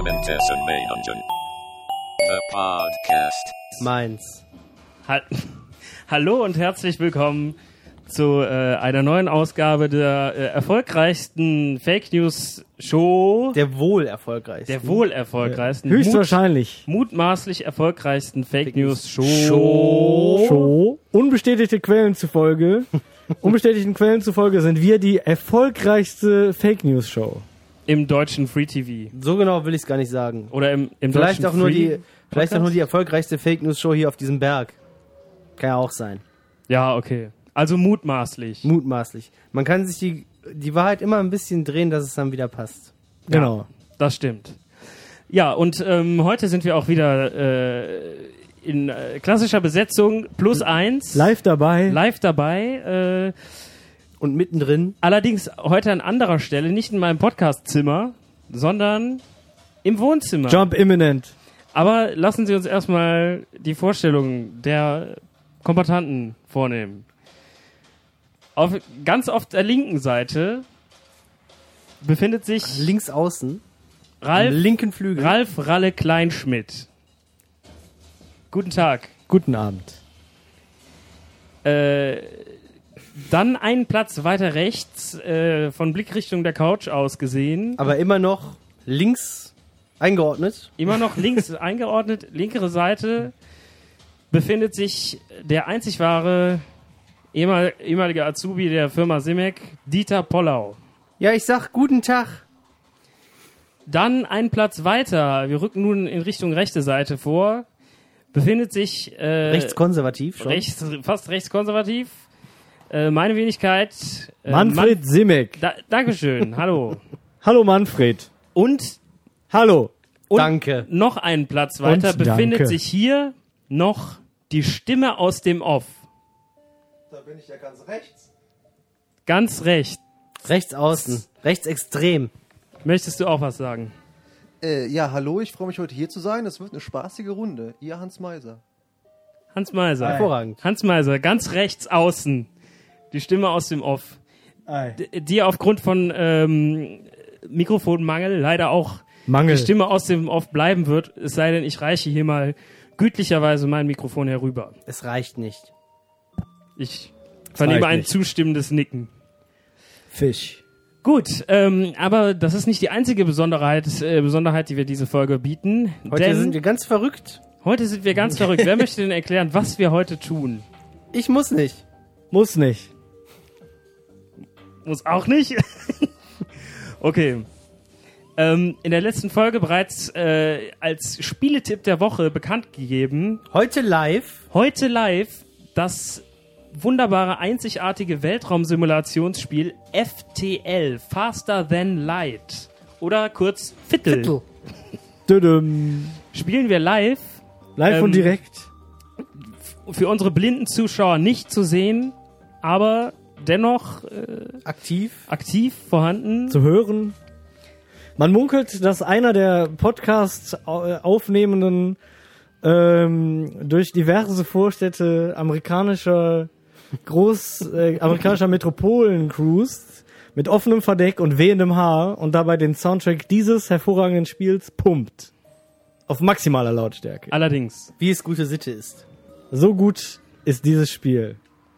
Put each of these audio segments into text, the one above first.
Währenddessen Mayungen. The Podcast. Meins. Hallo und herzlich willkommen zu einer neuen Ausgabe der erfolgreichsten Fake News Show. Der wohl erfolgreichsten. Der wohl erfolgreichsten. Höchstwahrscheinlich. Mutmaßlich erfolgreichsten Fake News Show. Unbestätigten Quellen zufolge sind wir die erfolgreichste Fake News Show. Im deutschen Free TV. So genau will ich es gar nicht sagen. Oder im Vielleicht deutschen auch nur Free vielleicht auch nur die erfolgreichste Fake News Show hier auf diesem Berg. Kann ja auch sein. Ja, okay. Also mutmaßlich. Mutmaßlich. Man kann sich die Wahrheit immer ein bisschen drehen, dass es dann wieder passt. Genau. Ja, das stimmt. Ja, und heute sind wir auch wieder in klassischer Besetzung +1. Live dabei. Und mittendrin. Allerdings heute an anderer Stelle, nicht in meinem Podcastzimmer, sondern im Wohnzimmer. Jump imminent. Aber lassen Sie uns erstmal die Vorstellung der Kombattanten vornehmen. Ganz auf der linken Seite befindet sich Links außen. Ralf Am linken Flügel. Ralle Kleinschmidt. Guten Tag. Guten Abend. Dann einen Platz weiter rechts, von Blickrichtung der Couch aus gesehen. Aber immer noch links eingeordnet. Immer noch links eingeordnet, linkere Seite befindet sich der einzig wahre ehemalige Azubi der Firma Simek, Dieter Pollau. Ja, ich sag guten Tag. Dann einen Platz weiter, wir rücken nun in Richtung rechte Seite vor, befindet sich Rechtskonservativ schon. fast rechtskonservativ, meine Wenigkeit Manfred Simek. Dankeschön, hallo. Hallo Manfred. Und Hallo. Danke. noch einen Platz weiter Und befindet danke. sich hier noch die Stimme aus dem Off. Da bin ich ja ganz rechts. Ganz rechts. Rechts außen. Rechtsextrem. Möchtest du auch was sagen? Ja, hallo, ich freue mich heute hier zu sein. Es wird eine spaßige Runde. Ihr Hans Meiser. Hans Meiser. Hervorragend. Hans Meiser, ganz rechts außen. Die Stimme aus dem Off. Ei. Die aufgrund von Mikrofonmangel leider auch Mangel. die Stimme aus dem Off bleiben wird. Es sei denn, ich reiche hier mal gütlicherweise mein Mikrofon herüber. Es reicht nicht. Ich vernehme reicht ein nicht. zustimmendes Nicken. Fisch. Gut, aber das ist nicht die einzige Besonderheit, die wir diese Folge bieten. Heute denn sind wir ganz verrückt. heute sind wir ganz verrückt. Wer möchte denn erklären, was wir heute tun? Ich muss nicht. Muss nicht. Muss auch nicht. Okay. In der letzten Folge bereits als Spieletipp der Woche bekannt gegeben. Heute live. Heute live das wunderbare, einzigartige Weltraumsimulationsspiel FTL, Faster Than Light. Oder kurz Viertel. Düdüm. Spielen wir live. Live und direkt. Für unsere blinden Zuschauer nicht zu sehen, aber dennoch Aktiv. aktiv vorhanden. Zu hören. Man munkelt, dass einer der Podcast-Aufnehmenden durch diverse Vorstädte amerikanischer Metropolen cruist, mit offenem Verdeck und wehendem Haar und dabei den Soundtrack dieses hervorragenden Spiels pumpt. Auf maximaler Lautstärke. Allerdings. Wie es gute Sitte ist. So gut ist dieses Spiel.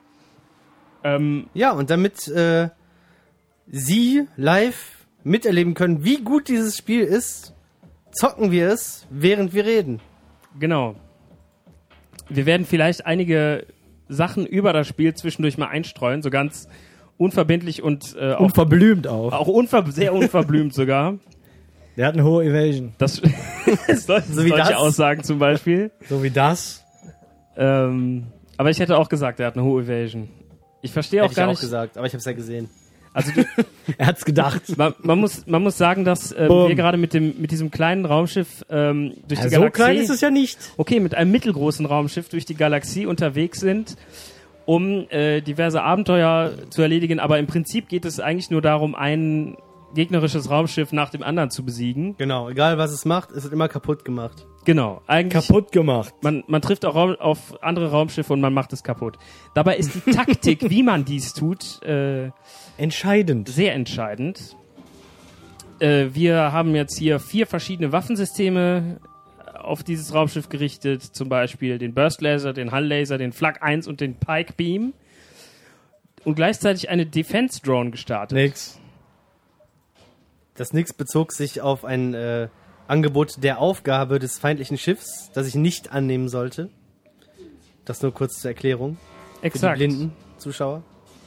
Ja, und damit Sie live miterleben können, wie gut dieses Spiel ist, zocken wir es, während wir reden. Genau. Wir werden vielleicht einige Sachen über das Spiel zwischendurch mal einstreuen, so ganz unverbindlich und auch Unverblümt auch. sehr unverblümt sogar. Der hat eine hohe Evasion. Das solche das? Aussagen zum Beispiel. So wie das. Aber ich hätte auch gesagt, er hat eine hohe Evasion. Ich verstehe auch Hätte ich gar auch nicht. gesagt, aber ich habe es ja gesehen. Also Er hat's gedacht. man muss sagen, dass wir gerade mit diesem kleinen Raumschiff durch die Ja, so Galaxie. klein ist es ja nicht. Okay, mit einem mittelgroßen Raumschiff durch die Galaxie unterwegs sind, um diverse Abenteuer zu erledigen. Aber im Prinzip geht es eigentlich nur darum, ein gegnerisches Raumschiff nach dem anderen zu besiegen. Genau, egal was es macht, es wird immer kaputt gemacht. Genau, eigentlich Kaputt gemacht. man trifft auch auf andere Raumschiffe und man macht es kaputt. Dabei ist die Taktik, wie man dies tut, Entscheidend. sehr entscheidend. Wir haben jetzt hier 4 verschiedene Waffensysteme auf dieses Raumschiff gerichtet. Zum Beispiel den Burst Laser, den Hull Laser, den Flak 1 und den Pike Beam. Und gleichzeitig eine Defense Drone gestartet. Nix. Das Nix bezog sich auf ein Angebot der Aufgabe des feindlichen Schiffs, das ich nicht annehmen sollte. Das nur kurz zur Erklärung. Exakt. Für die blinden Zuschauer.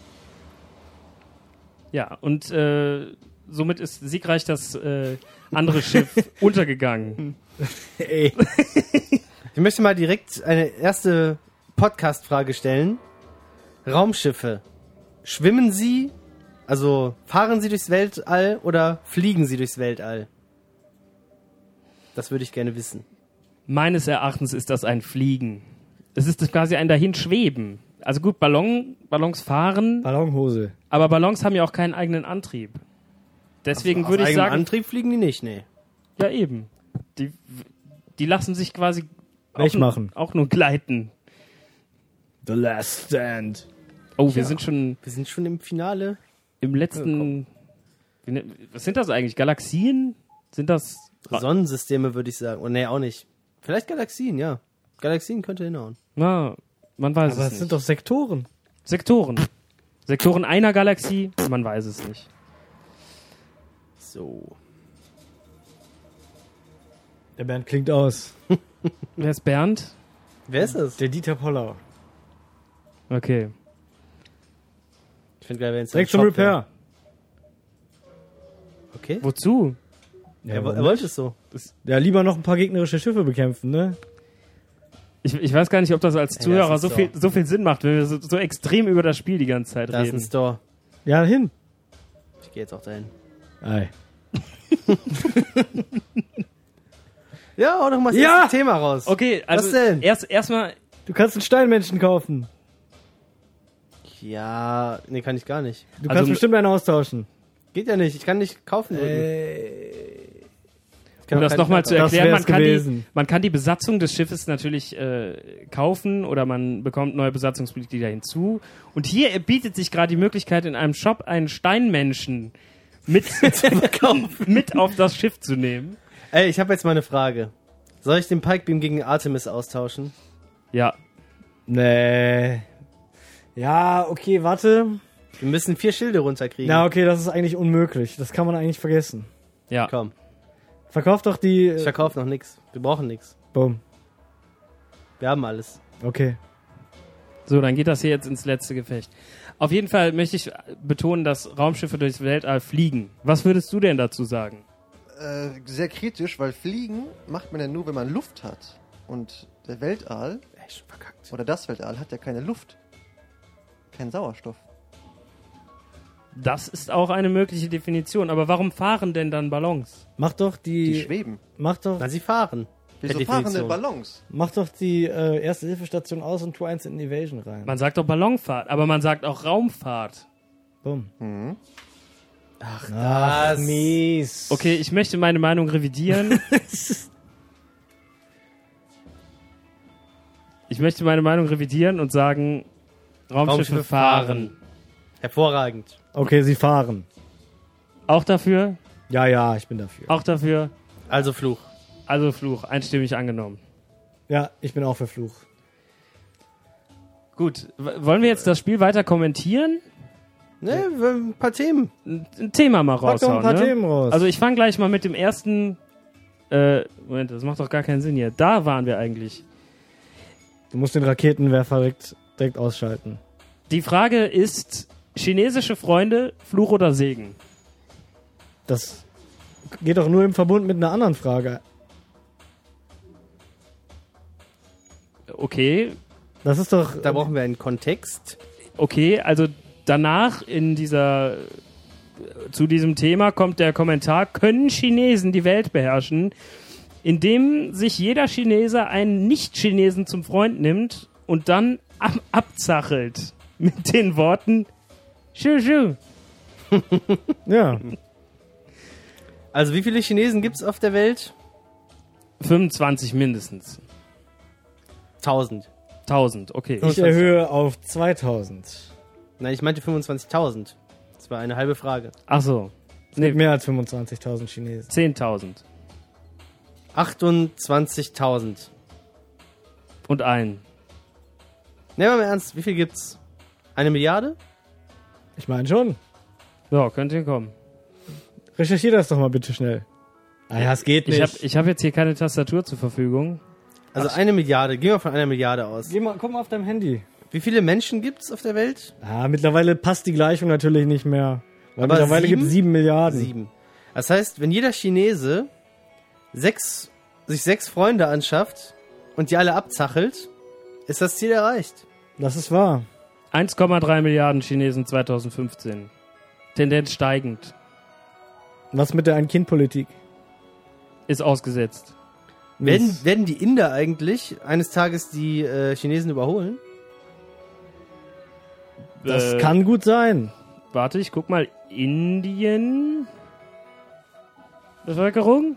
Ja, und somit ist siegreich das andere Schiff untergegangen. Ey. Ich möchte mal direkt eine erste Podcast-Frage stellen. Raumschiffe. Schwimmen sie, also fahren sie durchs Weltall oder fliegen sie durchs Weltall? Das würde ich gerne wissen. Meines Erachtens ist das ein Fliegen. Es ist quasi ein Dahinschweben. Also gut, Ballons fahren, Ballonhose. aber Ballons haben ja auch keinen eigenen Antrieb. Deswegen würde ich eigenem sagen, Antrieb fliegen die nicht, nee. ja eben. Die lassen sich quasi Wegmachen. auch nur gleiten. The Last Stand. Oh, wir sind schon Wir sind schon im Finale. im letzten... Was sind das eigentlich? Galaxien? Sind das... Sonnensysteme würde ich sagen. Oh, nee, auch nicht. Vielleicht Galaxien, ja. Galaxien könnte hinhauen. Na, man weiß Aber es es nicht. sind doch Sektoren. Sektoren. Sektoren einer Galaxie? Man weiß es nicht. So. Der Bernd klingt aus. Wer ist Bernd? Wer ist es? Der Dieter Pollau. Okay. Ich finde geil, wenn es Direkt zum Repair. Okay. Wozu? Ja, Er wollte es so. ja, lieber noch ein paar gegnerische Schiffe bekämpfen, ne? Ich weiß gar nicht, ob das als Zuhörer das ist so viel Sinn macht, wenn wir so extrem über das Spiel die ganze Zeit Da ist ein reden. Store. Ja, hin. Ich gehe jetzt auch dahin. Ei. Ja, hau doch mal das Ja! erste Thema raus. Okay, also Was denn? erstmal Du kannst einen Steinmenschen kaufen. Ja, nee, kann ich gar nicht. Du Also- kannst bestimmt einen austauschen. Geht ja nicht, ich kann nicht kaufen. drücken. Ich kann um auch das keinen nochmal zu Schalter. Das erklären, wär's gewesen. man kann die Besatzung des Schiffes natürlich kaufen oder man bekommt neue Besatzungsmitglieder hinzu. Und hier bietet sich gerade die Möglichkeit, in einem Shop einen Steinmenschen mit auf das Schiff zu nehmen. Ey, ich habe jetzt mal eine Frage. Soll ich den Pike Beam gegen Artemis austauschen? Ja, Nee. Ja, okay, warte. Wir müssen 4 Schilde runterkriegen. Na, okay, das ist eigentlich unmöglich. Das kann man eigentlich vergessen. ja. Komm, Verkauf doch die... ich verkaufe noch nichts. Wir brauchen nichts. Boom. Wir haben alles. Okay. So, dann geht das hier jetzt ins letzte Gefecht. Auf jeden Fall möchte ich betonen, dass Raumschiffe durchs Weltall fliegen. Was würdest du denn dazu sagen? Sehr kritisch, weil Fliegen macht man ja nur, wenn man Luft hat. Und der Weltall, Ey, schon verkackt. oder das Weltall, hat ja keine Luft. Kein Sauerstoff. Das ist auch eine mögliche Definition. Aber warum fahren denn dann Ballons? Mach doch Die die... schweben. Mach doch, Na, sie fahren. Wieso Per fahrende Definition. Ballons? mach doch die Erste-Hilfe-Station aus und tu eins in Evasion rein. Man sagt doch Ballonfahrt, aber man sagt auch Raumfahrt. Boom. Mhm. Ach, mies. Okay, ich möchte meine Meinung revidieren. Ich möchte meine Meinung revidieren und sagen, Raumschiffe Raumschiffe fahren. Hervorragend. Okay, sie fahren. Auch dafür? Ja, ja, ich bin dafür. Auch dafür? Also Fluch. Also Fluch, einstimmig angenommen. Ja, ich bin auch für Fluch. Gut, wollen wir jetzt das Spiel weiter kommentieren? Ne, ein paar Themen. Ein Thema mal Pack doch raushauen, ein paar ne? Themen raus. Also ich fange gleich mal mit dem ersten... Moment, das macht doch gar keinen Sinn hier. Da waren wir eigentlich. du musst den Raketenwerfer direkt ausschalten. Die Frage ist, chinesische Freunde, Fluch oder Segen? Das geht doch nur im Verbund mit einer anderen Frage. Okay, Das ist doch... Da brauchen wir einen Kontext. okay, also danach zu diesem Thema kommt der Kommentar, können Chinesen die Welt beherrschen, indem sich jeder Chinese einen Nicht-Chinesen zum Freund nimmt und dann abzachelt mit den Worten Shu Shu. ja. Also wie viele Chinesen gibt es auf der Welt? 25 mindestens. 1000. 1000, okay. Ich erhöhe auf 2000. Nein, ich meinte 25.000. Das war eine halbe Frage. Ach so. Nee, Mehr als 25.000 Chinesen. 10.000. 28.000. Und einen. Nehmen wir mal ernst, wie viel gibt's? 1 Milliarde? Ich meine schon. Ja, könnt ihr kommen. Recherchier das doch mal bitte schnell. Ah ja, es geht nicht. Ich hab jetzt hier keine Tastatur zur Verfügung. Also 1 Milliarde. Gehen wir von 1 Milliarde aus. Guck mal auf deinem Handy. Wie viele Menschen gibt's auf der Welt? Ah, mittlerweile passt die Gleichung natürlich nicht mehr. Weil Aber mittlerweile gibt es 7 Milliarden. 7. Das heißt, wenn jeder Chinese sich 6 Freunde anschafft und die alle abzachelt, ist das Ziel erreicht. Das ist wahr. 1,3 Milliarden Chinesen 2015. Tendenz steigend. Was mit der Ein-Kind-Politik? Ist ausgesetzt. Werden die Inder eigentlich eines Tages die Chinesen überholen? Das kann gut sein. Warte, ich guck mal. Indien. Bevölkerung.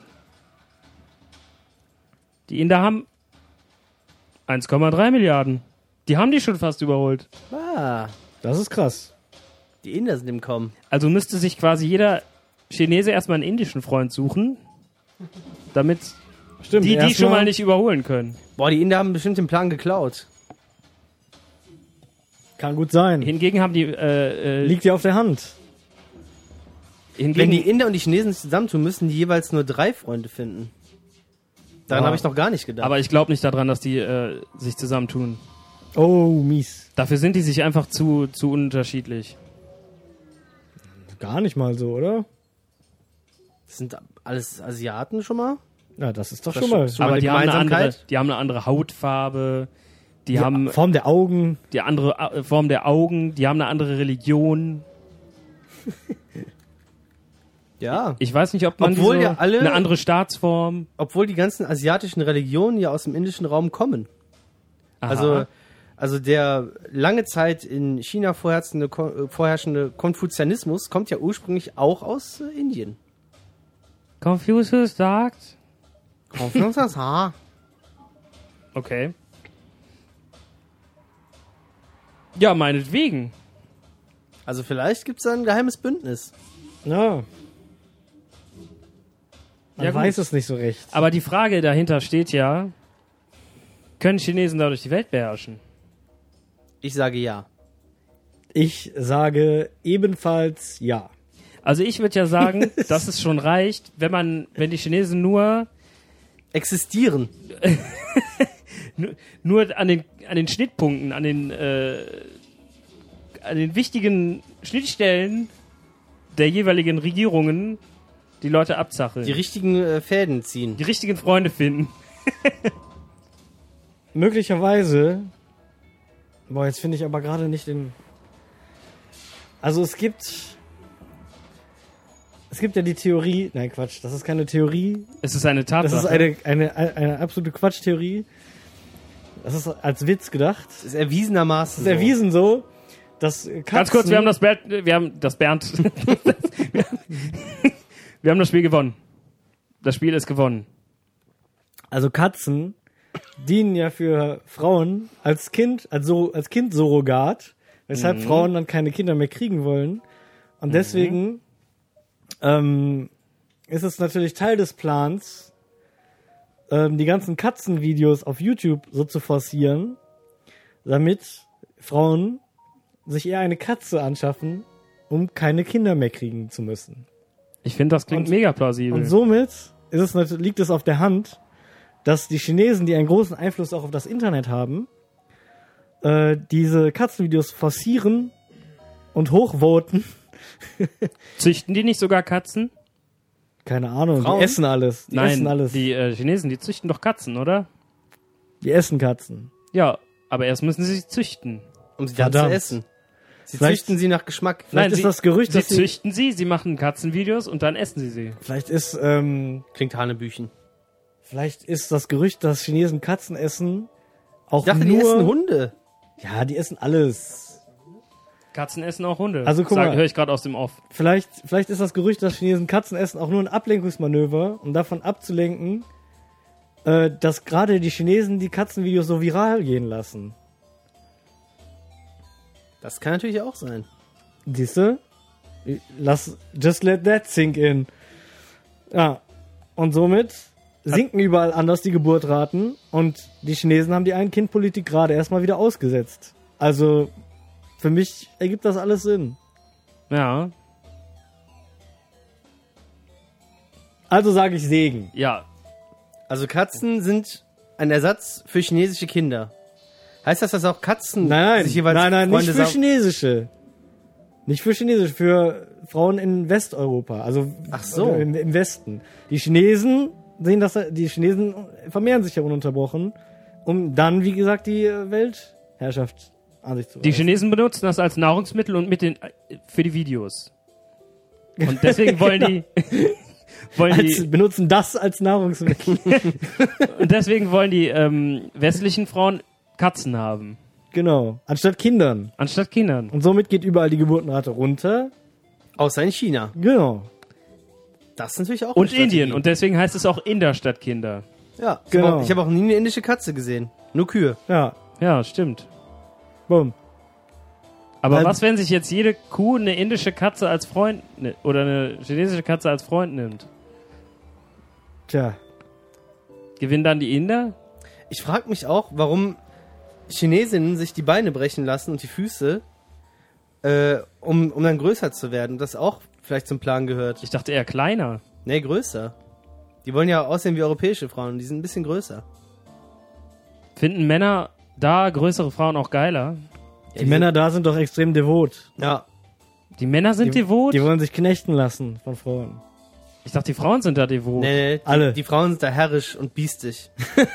Die Inder haben 1,3 Milliarden. Die haben die schon fast überholt. Ah, Das ist krass. die Inder sind im Kommen. Also müsste sich quasi jeder Chinese erstmal einen indischen Freund suchen, damit Stimmt. die erstmal- schon mal nicht überholen können. Boah, die Inder haben bestimmt den Plan geklaut. Kann gut sein. Hingegen haben die Liegt ja auf der Hand. Wenn hingegen, die Inder und die Chinesen sich zusammentun, müssen die jeweils nur 3 Freunde finden. Daran Ja. habe ich noch gar nicht gedacht. aber ich glaube nicht daran, dass die sich zusammentun. Oh, mies. Dafür sind die sich einfach zu unterschiedlich. Gar nicht mal so, oder? Das sind alles Asiaten schon mal? Ja, das ist doch Das schon mal. schon- Aber eine die haben Gemeinsamkeit? die haben eine andere Hautfarbe, die haben Form der Augen. die andere Form der Augen, die haben eine andere Religion. Ja. Ich weiß nicht, ob man Obwohl ja alle- eine andere Staatsform. Obwohl die ganzen asiatischen Religionen ja aus dem indischen Raum kommen. Aha. Also der lange Zeit in China vorherrschende Konfuzianismus kommt ja ursprünglich auch aus Indien. Confucius sagt. Konfuzianismus, ha. Okay. Ja, meinetwegen. Also vielleicht gibt es da ein geheimes Bündnis. Ja. Man Ja, gut. weiß es nicht so recht. Aber die Frage dahinter steht ja, können Chinesen dadurch die Welt beherrschen? Ich sage ja. Ich sage ebenfalls ja. Also ich würde ja sagen, dass es schon reicht, wenn die Chinesen nur Existieren. nur an den Schnittpunkten, an den wichtigen Schnittstellen der jeweiligen Regierungen die Leute abzacheln. Die richtigen Fäden ziehen. Die richtigen Freunde finden. Möglicherweise. Boah, jetzt finde ich aber gerade nicht den. Also es gibt ja die Theorie. Nein, Quatsch, das ist keine Theorie. Es ist eine Das Tatsache. ist eine absolute Quatschtheorie. Das ist als Witz gedacht. Das ist erwiesenermaßen Es ist erwiesen so, dass Katzen... Ganz kurz, wir haben das Bernd. Wir haben das Spiel gewonnen. Das Spiel ist gewonnen. Also Katzen dienen ja für Frauen als Kindsurrogat, weshalb Frauen dann keine Kinder mehr kriegen wollen. Und deswegen ist es natürlich Teil des Plans, die ganzen Katzenvideos auf YouTube so zu forcieren, damit Frauen sich eher eine Katze anschaffen, um keine Kinder mehr kriegen zu müssen. Ich finde, das klingt mega plausibel. Und somit liegt es auf der Hand, dass die Chinesen, die einen großen Einfluss auch auf das Internet haben, diese Katzenvideos forcieren und hochvoten. Züchten die nicht sogar Katzen? Keine Ahnung, Frauen? die essen alles. Die essen Nein, alles. die Chinesen, die züchten doch Katzen, oder? Die essen Katzen. Ja, aber erst müssen sie sie züchten. Um sie dann zu Verdammt. essen. Sie Vielleicht- züchten sie nach Geschmack. Vielleicht ist das Gerücht, sie dass sie... züchten sie machen Katzenvideos und dann essen sie sie. Vielleicht ist das Gerücht, dass Chinesen Katzen essen, auch Ich dachte, nur... die essen Hunde. Ja, die essen alles. Katzen essen auch Hunde. Also guck mal. Höre ich gerade aus dem Off. Vielleicht ist das Gerücht, dass Chinesen Katzen essen, auch nur ein Ablenkungsmanöver, um davon abzulenken, dass gerade die Chinesen die Katzenvideos so viral gehen lassen. Das kann natürlich auch sein. Siehste? Just let that sink in. Ja, und somit sinken überall anders die Geburtraten und die Chinesen haben die Ein-Kind-Politik gerade erstmal wieder ausgesetzt. Also, für mich ergibt das alles Sinn. Ja, Also sage ich Segen. ja. Also Katzen sind ein Ersatz für chinesische Kinder. Heißt das, dass auch Katzen Nein, sich jeweils nicht Freunde für Chinesische. Nicht für Chinesische, für Frauen in Westeuropa, also Ach so. im Westen. Die Chinesen vermehren sich ja ununterbrochen, um dann, wie gesagt, die Weltherrschaft an sich zu Die reißen. Chinesen benutzen das als Nahrungsmittel und für die Videos. Und deswegen wollen Benutzen das als Nahrungsmittel. und deswegen wollen die westlichen Frauen Katzen haben. Genau. Anstatt Kindern. Anstatt Kindern. Und somit geht überall die Geburtenrate runter. außer in China. Genau. Das ist natürlich auch Und eine Strategie. Indien. Und deswegen heißt es auch Inder statt Kinder. ja, Genau. Ich habe auch nie eine indische Katze gesehen. Nur Kühe. Ja. Ja, stimmt. Bumm. Aber Weil- was, wenn sich jetzt jede Kuh eine indische Katze als Freund oder eine chinesische Katze als Freund nimmt? Tja. Gewinnen dann die Inder? Ich frage mich auch, warum Chinesinnen sich die Beine brechen lassen und die Füße, um dann größer zu werden. Das auch vielleicht zum Plan gehört. Ich dachte eher kleiner. Nee, größer. Die wollen ja aussehen wie europäische Frauen. Die sind ein bisschen größer. Finden Männer da größere Frauen auch geiler? Die Männer da sind doch extrem devot. Ja. Die Männer sind devot? Die wollen sich knechten lassen von Frauen. Ich dachte, die Frauen sind da devot. Nee, Alle. Die Frauen sind da herrisch und biestig.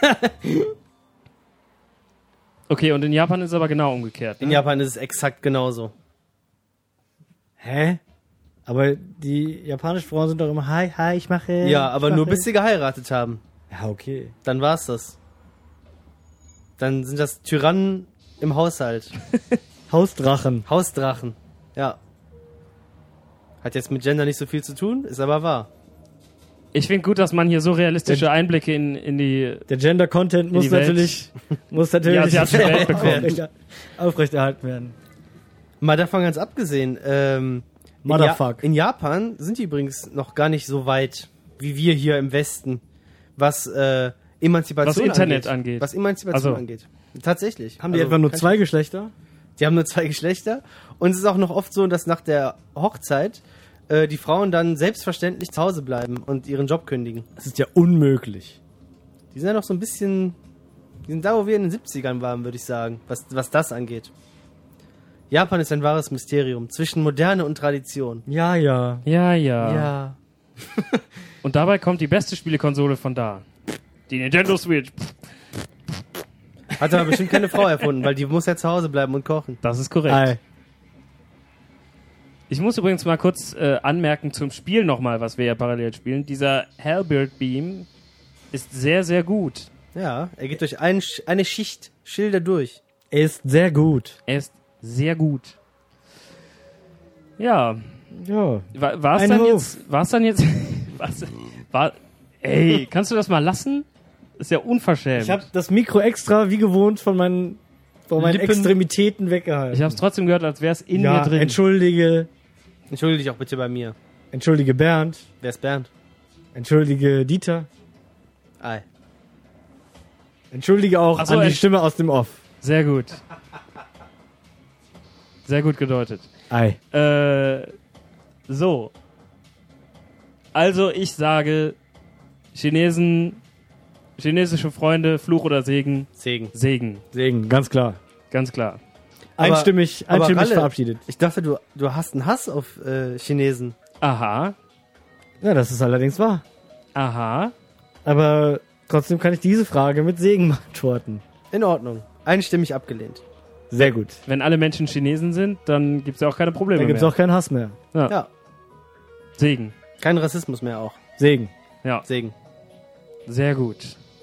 Okay, und in Japan ist es aber genau umgekehrt. In Ne? Japan ist es exakt genauso. Hä? Aber die japanischen Frauen sind doch immer, hi, ich mache... Ja, ich aber nur mache. bis sie geheiratet haben. Ja, okay. Dann war's das. Dann sind das Tyrannen im Haushalt. Hausdrachen. Hausdrachen. Ja. Hat jetzt mit Gender nicht so viel zu tun, ist aber wahr. Ich finde gut, dass man hier so realistische Einblicke in die... Der Gender-Content muss die Welt. natürlich Die asiatische Welt bekommt. aufrechterhalten werden. Mal davon ganz abgesehen, Motherfuck. in Japan sind die übrigens noch gar nicht so weit wie wir hier im Westen, was Emanzipation Was Internet angeht. Was Emanzipation Also. angeht. Tatsächlich. Haben die Also, etwa nur kann- 2 Geschlechter? Die haben nur 2 Geschlechter. Und es ist auch noch oft so, dass nach der Hochzeit die Frauen dann selbstverständlich zu Hause bleiben und ihren Job kündigen. Das ist ja unmöglich. Die sind ja noch so ein bisschen... Die sind da, wo wir in den 70ern waren, würde ich sagen, was das angeht. Japan ist ein wahres Mysterium zwischen Moderne und Tradition. Ja. Ja. Ja. Und dabei kommt die beste Spielekonsole von da. Die Nintendo Switch. Hat aber bestimmt keine Frau erfunden, weil die muss ja zu Hause bleiben und kochen. Das ist korrekt. Ei. Ich muss übrigens mal kurz anmerken zum Spiel nochmal, was wir ja parallel spielen. Dieser Hellbird Beam ist sehr, sehr gut. Ja, er geht durch eine Schicht Schilder durch. Er ist sehr gut. Er ist sehr gut. Ja, Ja. war es Ein dann Hof. jetzt... War es dann jetzt... Ey, kannst du das mal lassen? Das ist ja unverschämt. Ich habe das Mikro extra, wie gewohnt, von meinen Lippen. Extremitäten weggehalten. Ich habe es trotzdem gehört, als wäre es in mir drin. Entschuldige Entschuldige dich auch bitte bei mir. Bernd. Wer ist Bernd? Entschuldige Dieter. Ei. Entschuldige auch Ach so, an die Stimme aus dem Off. Sehr gut. Sehr gut gedeutet. Ei. So. Also ich sage, chinesische Freunde, Fluch oder Segen, Segen. Segen. Segen, ganz klar. Ganz klar. Aber- Einstimmig aber Ralle, verabschiedet. Ich dachte, du hast einen Hass auf Chinesen. Aha. Ja, das ist allerdings wahr. Aha. Aber trotzdem kann ich diese Frage mit Segen beantworten. In Ordnung. Einstimmig abgelehnt. Sehr gut. Wenn alle Menschen Chinesen sind, dann gibt es ja auch keine Probleme Da gibt's mehr. auch keinen Hass mehr. Ja. Segen. Kein Rassismus mehr auch. Segen. Ja, Segen. sehr gut.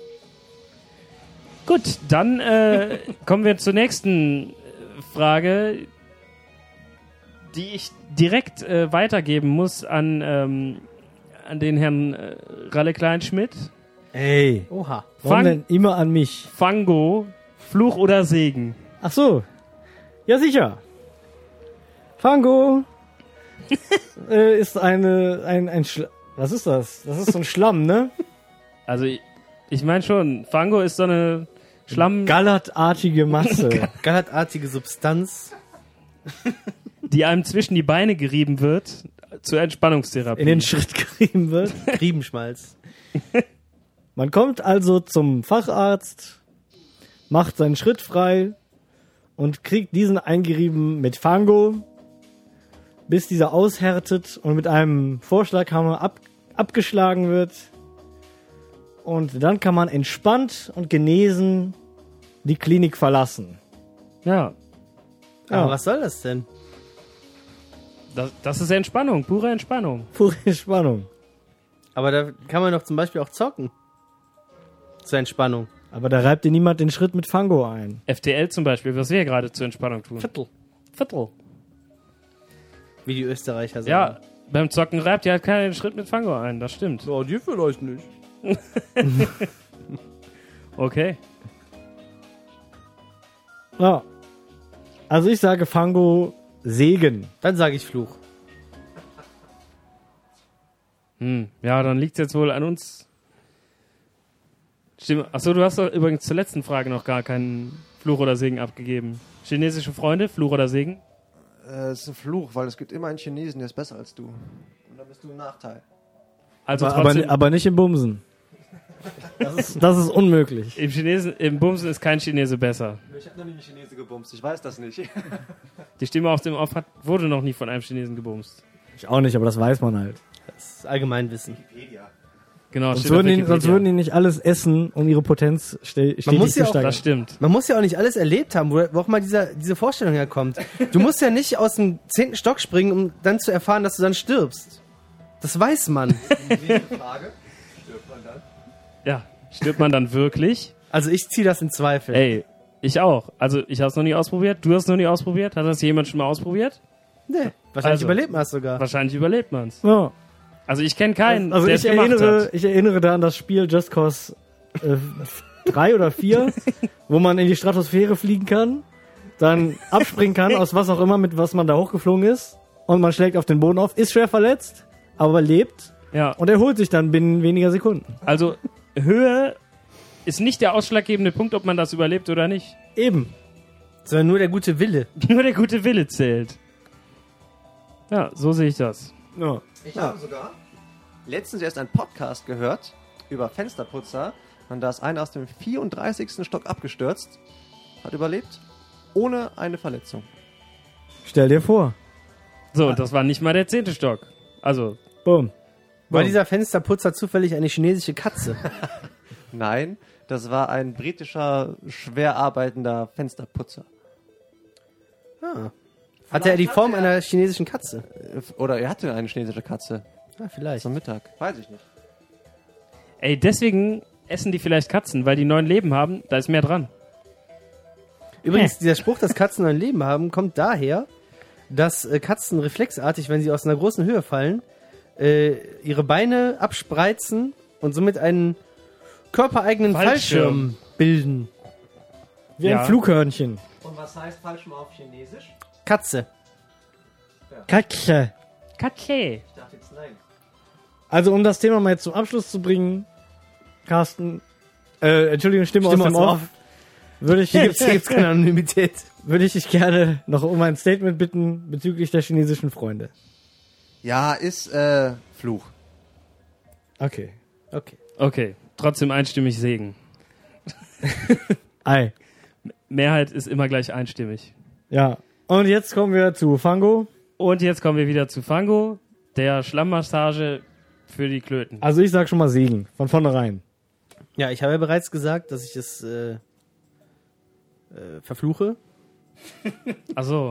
Gut, dann kommen wir zur nächsten Frage, die ich direkt weitergeben muss an den Herrn Ralle Kleinschmidt. Ey. Oha. Warum Fang- denn immer an mich? Fango, Fluch oder Segen? Ach so. Ja, sicher. Fango. ist ein was ist das? Das ist so ein Schlamm, ne? Also ich meine schon, Fango ist so eine Schlamm, Gallertartige Masse. Gallertartige Substanz. die einem zwischen die Beine gerieben wird zur Entspannungstherapie. In den Schritt gerieben wird. Riebenschmalz. Man kommt also zum Facharzt, macht seinen Schritt frei und kriegt diesen eingerieben mit Fango, bis dieser aushärtet und mit einem Vorschlaghammer abgeschlagen wird. Und dann kann man entspannt und genesen die Klinik verlassen. Ja, Aber was soll das denn? das ist Entspannung, pure Entspannung. Pure Entspannung. Aber da kann man doch zum Beispiel auch zocken. Zur Entspannung. Aber da reibt dir niemand den Schritt mit Fango ein. FTL zum Beispiel, was wir gerade zur Entspannung tun. Viertel. Wie die Österreicher sagen. Ja, beim Zocken reibt ja halt keiner den Schritt mit Fango ein, das stimmt. Ja, die vielleicht nicht. Okay. Ja. Also ich sage Fango Segen. Dann sage ich Fluch. Ja, dann liegt es jetzt wohl an uns. Stimmt. Achso, du hast doch übrigens zur letzten Frage noch gar keinen Fluch oder Segen abgegeben. Chinesische Freunde, Fluch oder Segen? Es ist ein Fluch, weil es gibt immer einen Chinesen, der ist besser als du. Und dann bist du im Nachteil. Also trotzdem, Aber nicht im Bumsen. Das ist unmöglich. im Bumsen ist kein Chinese besser. Ich habe noch nie einen Chinese gebumst, ich weiß das nicht. Die Stimme auf dem Off wurde noch nie von einem Chinesen gebumst. Ich auch nicht, aber das weiß man halt. Das ist Allgemeinwissen. Genau, Sonst steht auf Wikipedia. würden die nicht alles essen, um ihre Potenz stetig muss zu ja auch- steigern. Das stimmt. Man muss ja auch nicht alles erlebt haben, wo auch mal diese Vorstellung herkommt. Du musst ja nicht aus dem 10. Stock springen, um dann zu erfahren, dass du dann stirbst. Das weiß man. Frage. Stirbt man dann? Ja, stirbt man dann wirklich? Also ich ziehe das in Zweifel. Ey, ich auch. Also ich habe es noch nie ausprobiert. Du hast es noch nie ausprobiert. Hat das jemand schon mal ausprobiert? Nee, wahrscheinlich Also- überlebt man es sogar. Wahrscheinlich überlebt man es. Ja. Also ich kenne keinen, Also der ich es gemacht hat. erinnere da an das Spiel Just Cause 3 oder 4, wo man in die Stratosphäre fliegen kann, dann abspringen kann, aus was auch immer, mit was man da hochgeflogen ist, und man schlägt auf den Boden auf, ist schwer verletzt, aber lebt Ja, und erholt sich dann binnen weniger Sekunden. also Höhe ist nicht der ausschlaggebende Punkt, ob man das überlebt oder nicht. Eben. Sondern nur der gute Wille. Nur der gute Wille zählt. Ja, so sehe ich das. Ja. Ich habe sogar letztens erst einen Podcast gehört über Fensterputzer und da ist einer aus dem 34. Stock abgestürzt, hat überlebt, ohne eine Verletzung. Stell dir vor. So, und das war nicht mal der 10. Stock. Also, Boom. War dieser Fensterputzer zufällig eine chinesische Katze? Nein, das war ein britischer, schwer arbeitender Fensterputzer. Hatte er die Form einer chinesischen Katze? Oder er hatte eine chinesische Katze Ja, vielleicht. zum Mittag. Weiß ich nicht. ey, deswegen essen die vielleicht Katzen, weil die 9 Leben haben, da ist mehr dran. Übrigens, dieser Spruch, dass Katzen ein Leben haben, kommt daher, dass Katzen reflexartig, wenn sie aus einer großen Höhe fallen, ihre Beine abspreizen und somit einen körpereigenen Fallschirm. Fallschirm bilden. Wie Ja. ein Flughörnchen. Und was heißt Fallschirm auf Chinesisch? Katze. Katze. Katze. Ich dachte jetzt nein. Also um das Thema mal jetzt zum Abschluss zu bringen, Carsten, Entschuldigung, Stimme aus dem Off, würde ich, Hier gibt's keine Anonymität. würde ich dich gerne noch um ein Statement bitten bezüglich der chinesischen Freunde. Ja, ist Fluch. Okay. Okay. Okay, trotzdem einstimmig Segen. Ei. Mehrheit ist immer gleich einstimmig. Ja. Und jetzt kommen wir zu Fango. Und jetzt kommen wir wieder zu Fango, der Schlammmassage für die Klöten. Also ich sag schon mal Segen, von vornherein. Ja, ich habe ja bereits gesagt, dass ich es verfluche. Achso.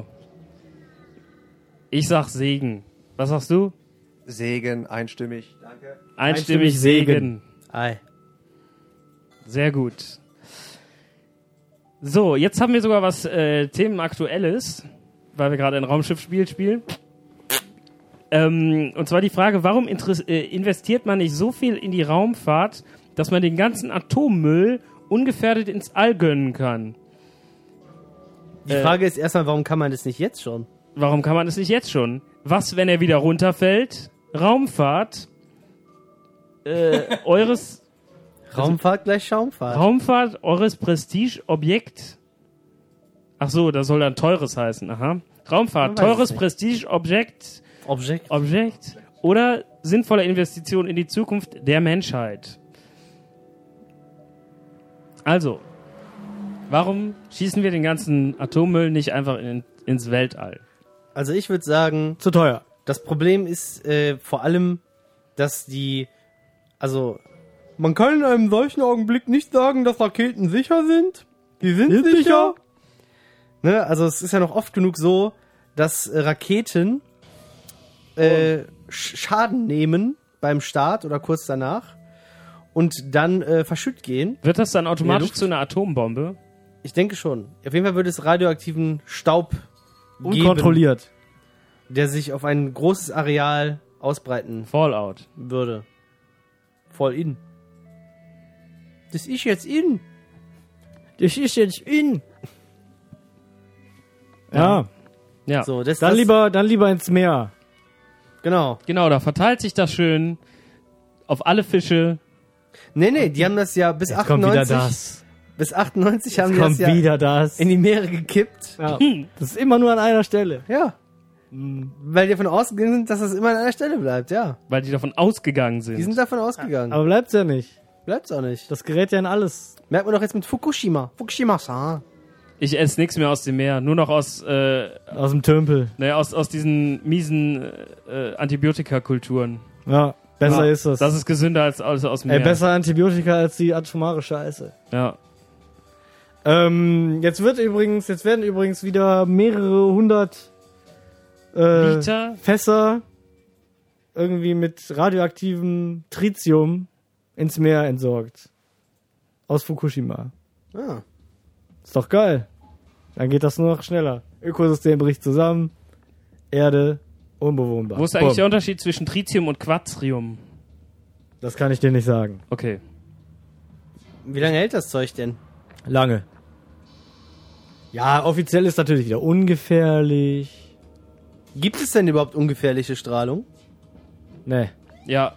Ich sag Segen. Was sagst du? Segen, einstimmig. Danke. Einstimmig Segen. Ei. Sehr gut. So, jetzt haben wir sogar was Themenaktuelles, weil wir gerade ein Raumschiffspiel spielen. Und zwar die Frage, warum investiert man nicht so viel in die Raumfahrt, dass man den ganzen Atommüll ungefährdet ins All gönnen kann? Die Frage ist erstmal, warum kann man das nicht jetzt schon? warum kann man es nicht jetzt schon? Was, wenn er wieder runterfällt? Raumfahrt. Raumfahrt gleich Schaumfahrt. Raumfahrt, eures Prestige-Objekt. Ach so, das soll dann teures heißen. Aha. Raumfahrt, Man weiß es teures nicht. Prestige-Objekt. Objekt. Oder sinnvolle Investition in die Zukunft der Menschheit. Also, warum schießen wir den ganzen Atommüll nicht einfach ins Weltall? Also ich würde sagen, Zu teuer. das Problem ist vor allem, dass man kann in einem solchen Augenblick nicht sagen, dass Raketen sicher sind. Die sind sicher. Ne? Also es ist ja noch oft genug so, dass Raketen Schaden nehmen beim Start oder kurz danach und dann verschütt gehen. Wird das dann automatisch Luft? zu einer Atombombe? Ich denke schon. Auf jeden Fall würde es radioaktiven Staub geben, Unkontrolliert. der sich auf ein großes Areal ausbreiten Fallout. würde. Voll in. Das ist jetzt in. Das ist jetzt in. Ja. Ja, So, das Dann lieber ins Meer. Genau. genau, da verteilt sich das schön auf alle Fische. Nee, die haben das ja bis 98. Bis 98 haben die das Kommt ja wieder das. in die Meere gekippt. Ja. Das ist immer nur an einer Stelle. Ja. Weil die davon ausgegangen sind, dass das immer an einer Stelle bleibt, ja. Weil die davon ausgegangen sind. Die sind davon ausgegangen. Aber bleibt's ja nicht. Bleibt's auch nicht. Das gerät ja in alles. Merkt man doch jetzt mit Fukushima. Fukushima-san. Ich esse nichts mehr aus dem Meer, nur noch aus Aus dem Tümpel. aus diesen miesen Antibiotikakulturen. Ja. Besser Ja, ist das. Das ist gesünder als alles aus dem Meer. Besser Antibiotika als die atomare Scheiße. Ja. Jetzt werden übrigens wieder mehrere hundert Liter? Fässer irgendwie mit radioaktivem Tritium ins Meer entsorgt. Aus Fukushima. Ah. Ist doch geil. Dann geht das nur noch schneller. Ökosystem bricht zusammen. Erde unbewohnbar. Wo ist eigentlich Bumm. der Unterschied zwischen Tritium und Quatrium? Das kann ich dir nicht sagen. Okay. Wie lange hält das Zeug denn? Lange. Ja, offiziell ist natürlich wieder ungefährlich. Gibt es denn überhaupt ungefährliche Strahlung? Ne. Ja,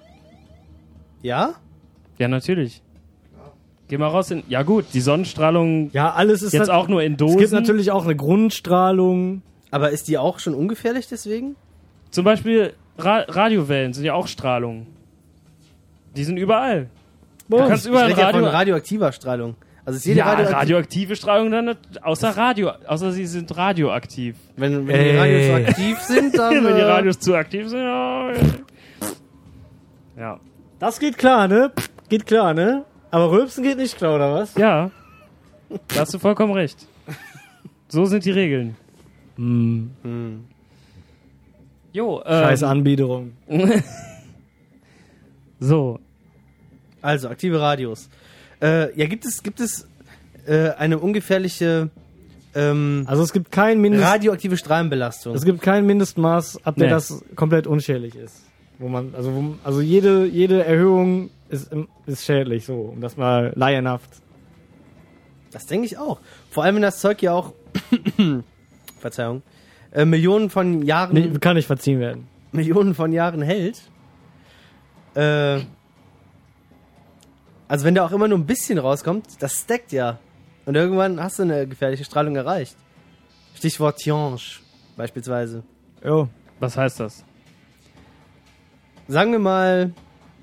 Ja? ja, natürlich. Geh mal raus in. Ja, gut, die Sonnenstrahlung Ja, alles ist jetzt nat- auch nur in Es Dosen. gibt natürlich auch eine Grundstrahlung. Aber ist die auch schon ungefährlich deswegen? Zum Beispiel Radiowellen sind ja auch Strahlung. Die sind überall. Du kannst Ich überall rede ja von Radio. radioaktiver Strahlung. Also ist jede Ja, radioaktive... radioaktive Strahlung dann außer sie sind radioaktiv. Wenn die Radios so aktiv sind, dann... Wenn die Radios zu aktiv sind, ja. Ja. Das geht klar, ne? Geht klar, ne? Aber Rülpsen geht nicht klar, oder was? Ja. Da hast du vollkommen recht. So sind die Regeln. Jo, Scheiß Anbiederung. So. Also, aktive Radios. Ja, gibt es eine ungefährliche Also es gibt kein radioaktive Strahlenbelastung? Es gibt kein Mindestmaß, ab der Nee. das komplett unschädlich ist. Also jede Erhöhung ist schädlich, so, um das mal laienhaft. Das denke ich auch. Vor allem, wenn das Zeug ja auch Verzeihung, Millionen von Jahren Nee, kann nicht verziehen werden. hält. Also wenn da auch immer nur ein bisschen rauskommt, das stackt ja. Und irgendwann hast du eine gefährliche Strahlung erreicht. Stichwort Tiange beispielsweise. Jo. Was heißt das? Sagen wir mal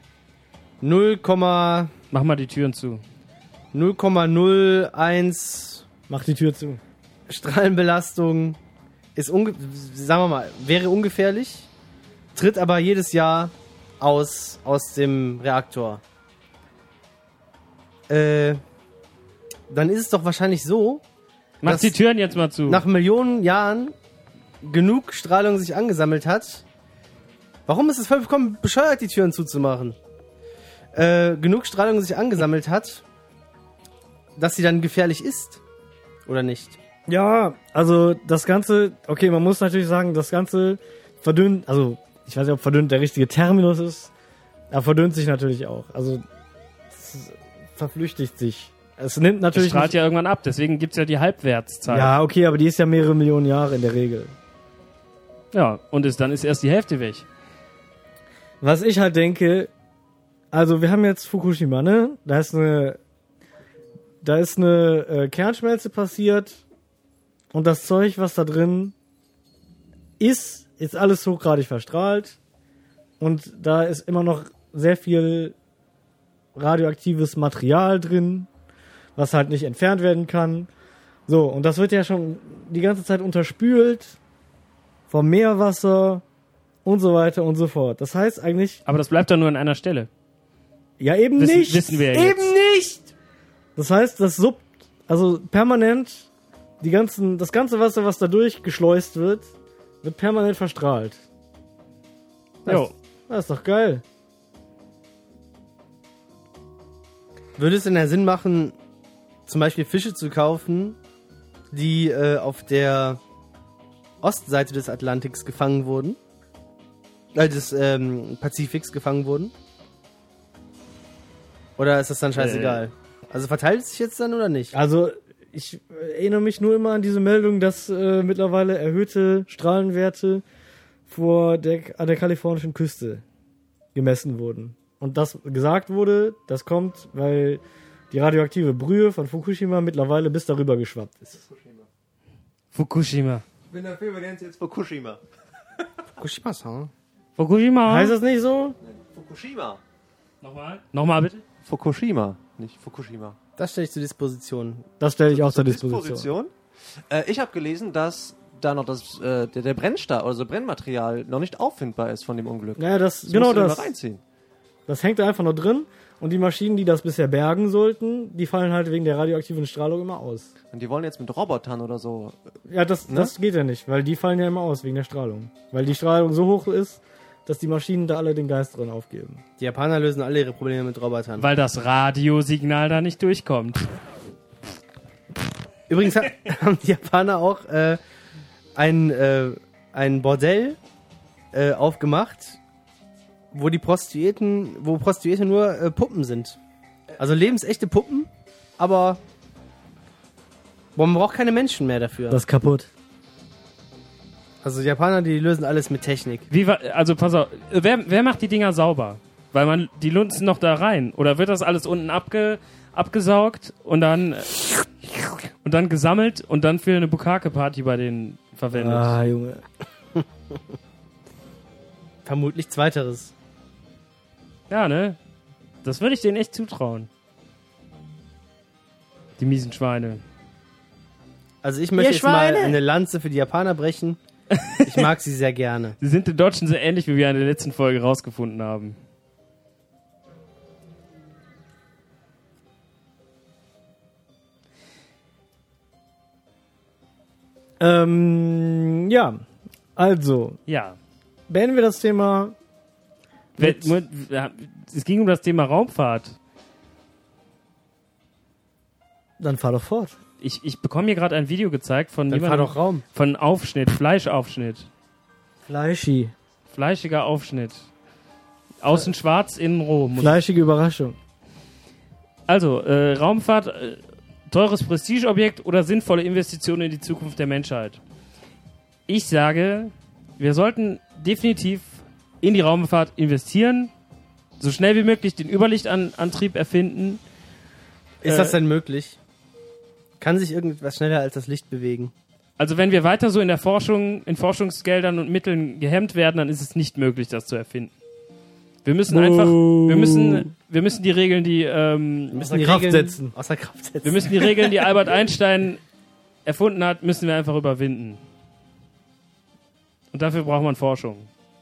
0,01 Mach mal die Türen zu. Mach die Tür zu. Strahlenbelastung ist sagen wir mal, wäre ungefährlich, tritt aber jedes Jahr aus dem Reaktor. Dann ist es doch wahrscheinlich so, Mach Das- die Türen jetzt mal zu. nach Millionen Jahren genug Strahlung sich angesammelt hat. Warum ist es vollkommen bescheuert, die Türen zuzumachen? Genug Strahlung sich angesammelt hat, dass sie dann gefährlich ist. Oder nicht? Ja, also das Ganze, okay, man muss natürlich sagen, das Ganze verdünnt, also ich weiß nicht, ob verdünnt der richtige Terminus ist, aber verdünnt sich natürlich auch. Also es verflüchtigt sich. Es nimmt Das natürlich strahlt ja irgendwann ab, deswegen gibt's ja die Halbwertszeit. Ja, okay, aber die ist ja mehrere Millionen Jahre in der Regel. Ja, und dann ist erst die Hälfte weg. Was ich halt denke, also wir haben jetzt Fukushima, ne? Da ist eine Kernschmelze passiert und das Zeug, was da drin ist alles hochgradig verstrahlt und da ist immer noch sehr viel radioaktives Material drin, was halt nicht entfernt werden kann. So, und das wird ja schon die ganze Zeit unterspült vom Meerwasser und so weiter und so fort. Das heißt eigentlich, Aber das bleibt dann nur an einer Stelle. ja eben Wissen- nicht. wissen wir ja eben jetzt. nicht. Das heißt, also permanent das ganze Wasser, was da durchgeschleust wird permanent verstrahlt. Jo. Das ist doch geil. Würde es denn ja Sinn machen, zum Beispiel Fische zu kaufen, die auf der Ostseite des Atlantiks gefangen wurden? Des Pazifiks gefangen wurden? Oder ist das dann scheißegal? Also verteilt es sich jetzt dann oder nicht? Also ich erinnere mich nur immer an diese Meldung, dass mittlerweile erhöhte Strahlenwerte an der kalifornischen Küste gemessen wurden. Und das gesagt wurde, das kommt, weil die radioaktive Brühe von Fukushima mittlerweile bis darüber geschwappt ist. Fukushima. Ich bin dafür, wir nennen es jetzt Fukushima. Fukushima-san. Fukushima. Heißt das nicht so? Fukushima. Nochmal bitte. Fukushima, nicht Fukushima. Das stelle ich zur Disposition. Das stelle ich auch zur Disposition. Disposition. Ich habe gelesen, dass da noch der Brennstab, also Brennmaterial, noch nicht auffindbar ist von dem Unglück. Naja, Das musst du dir mal das reinziehen. hängt da einfach noch drin. Und die Maschinen, die das bisher bergen sollten, die fallen halt wegen der radioaktiven Strahlung immer aus. Und die wollen jetzt mit Robotern oder so. Ja, das geht ja nicht, weil die fallen ja immer aus wegen der Strahlung. Weil die Strahlung so hoch ist, dass die Maschinen da alle den Geist drin aufgeben. Die Japaner lösen alle ihre Probleme mit Robotern. Weil das Radiosignal da nicht durchkommt. Übrigens haben die Japaner auch ein Bordell aufgemacht, wo Prostituierte nur Puppen sind. Also lebensechte Puppen, aber man braucht keine Menschen mehr dafür. Das ist kaputt. Also die Japaner, die lösen alles mit Technik. Also pass auf, wer macht die Dinger sauber? Weil die lunzen noch da rein. Oder wird das alles unten abgesaugt und dann gesammelt und dann für eine Bukake-Party bei denen verwendet? Ah, Junge. Vermutlich zweiteres. Ja, ne? Das würde ich denen echt zutrauen. Die miesen Schweine. Also ich möchte Ihr jetzt mal Schweine! eine Lanze für die Japaner brechen. Ich mag sie sehr gerne. Sie sind den Deutschen sehr ähnlich, wie wir in der letzten Folge rausgefunden haben. Ja, also, Ja. beenden wir das Thema. Es ging um das Thema Raumfahrt. Dann fahr doch fort. Ich bekomme hier gerade ein Video gezeigt von Dann fahr doch Raum. von Aufschnitt, Fleischaufschnitt. Fleischi. Fleischiger Aufschnitt. Außen schwarz, innen roh. Fleischige Überraschung. Also, Raumfahrt, teures Prestigeobjekt oder sinnvolle Investition in die Zukunft der Menschheit? Ich sage, wir sollten definitiv in die Raumfahrt investieren, so schnell wie möglich den Überlichtantrieb erfinden. Ist das denn möglich? Kann sich irgendwas schneller als das Licht bewegen? Also wenn wir weiter so in der Forschung, in Forschungsgeldern und Mitteln gehemmt werden, dann ist es nicht möglich, das zu erfinden. Wir müssen einfach, wir müssen die Regeln, Müssen die Kraft Regeln setzen. Außer Kraft setzen. wir müssen die Regeln, die Albert Einstein erfunden hat, müssen wir einfach überwinden. Und dafür braucht man Forschung.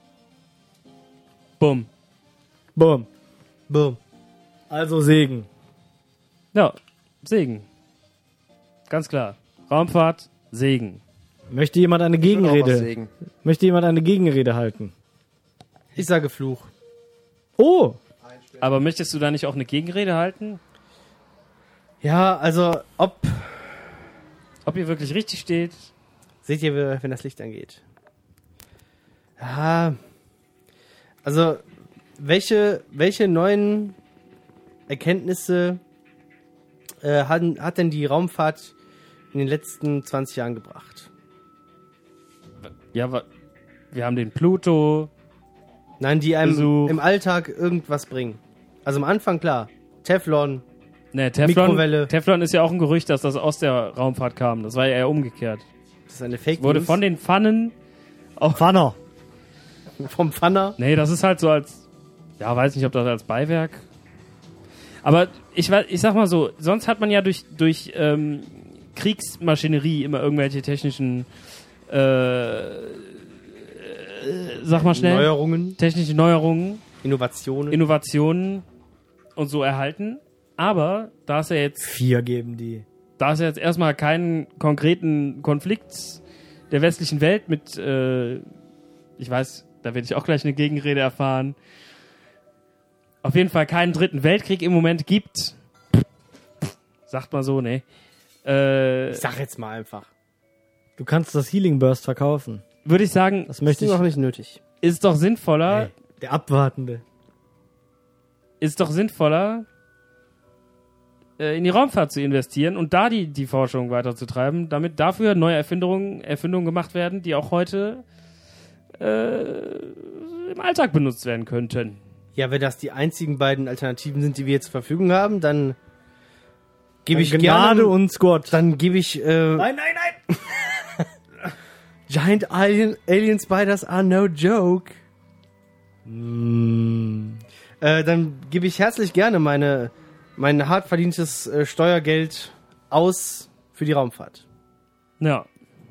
Bumm. Boom. Boom. Also Segen. Ja, Segen. Ganz klar. Raumfahrt, Segen. Möchte jemand eine Schon auch was Gegenrede? Segen. Möchte jemand eine Gegenrede halten? Ich sage Fluch. Oh! Aber möchtest du da nicht auch eine Gegenrede halten? Ja, also ob... Ob ihr wirklich richtig steht? Seht ihr, wenn das Licht angeht? Ja. Also, welche neuen Erkenntnisse hat denn die Raumfahrt in den letzten 20 Jahren gebracht? Ja, Wir haben den Pluto. Nein, die einem Besuch. im Alltag irgendwas bringen. Also am Anfang klar. Teflon. Ne, Mikrowelle. Teflon ist ja auch ein Gerücht, dass das aus der Raumfahrt kam. Das war ja eher umgekehrt. Das ist eine Fake Wurde News. von den Pfannen. Pfanner. Vom Pfanner. Nee, das ist halt so als. Ja, weiß nicht, ob das als Beiwerk. Aber ich sag mal so, sonst hat man ja durch Kriegsmaschinerie immer irgendwelche technischen. Sag mal schnell. Neuerungen, Technische Neuerungen, Innovationen. und so erhalten. Aber da es ja jetzt 4 geben die. erstmal keinen konkreten Konflikt der westlichen Welt mit, ich weiß, da werde ich auch gleich eine Gegenrede erfahren, auf jeden Fall keinen dritten Weltkrieg im Moment gibt, sagt man so, ne? Ich sag jetzt mal einfach. Du kannst das Healing Burst verkaufen. Würde ich sagen, Das Das möchte ist ich. noch nicht nötig. ist doch sinnvoller, Der Abwartende. in die Raumfahrt zu investieren und da die Forschung weiterzutreiben, damit dafür neue Erfindungen gemacht werden, die auch heute im Alltag benutzt werden könnten. Ja, wenn das die einzigen beiden Alternativen sind, die wir jetzt zur Verfügung haben, dann gebe ich Gnade gerne. uns Gott. Dann gebe ich Nein. Giant Alien Spiders are no joke. Dann gebe ich herzlich gerne mein hart verdientes Steuergeld aus für die Raumfahrt. Ja.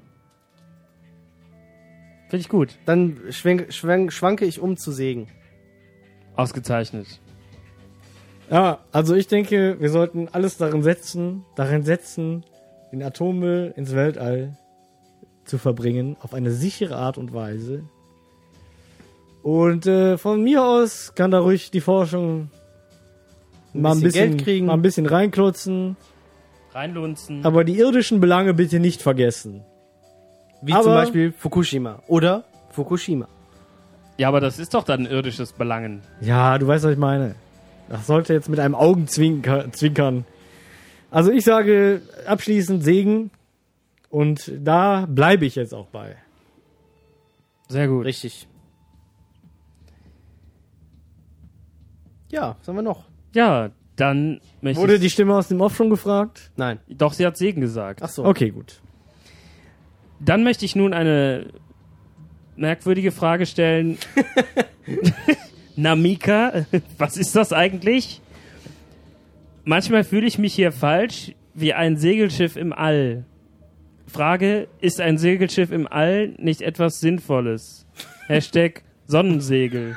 Finde ich gut. Dann schwanke ich um zu Segen. Ausgezeichnet. Ja, also ich denke, wir sollten alles darin setzen, den Atommüll ins Weltall zu verbringen, auf eine sichere Art und Weise. Und von mir aus kann da ruhig die Forschung mal ein bisschen Geld kriegen. mal ein bisschen reinklotzen, Reinlunzen. aber die irdischen Belange bitte nicht vergessen. Wie Aber- zum Beispiel Fukushima. Oder Fukushima. Ja, aber das ist doch dann irdisches Belangen. Ja, du weißt, was ich meine. Das sollte jetzt mit einem Augenzwinkern. Also ich sage abschließend Segen und da bleibe ich jetzt auch bei. Sehr gut. Richtig. Ja, was haben wir noch? Ja, dann möchte Wurde ich... die Stimme aus dem Off schon gefragt? Nein. Doch, sie hat Segen gesagt. Ach so. Okay, gut. Dann möchte ich nun eine merkwürdige Frage stellen. Namika, was ist das eigentlich? Manchmal fühle ich mich hier falsch, wie ein Segelschiff im All. Frage, ist ein Segelschiff im All nicht etwas Sinnvolles? Hashtag Sonnensegel.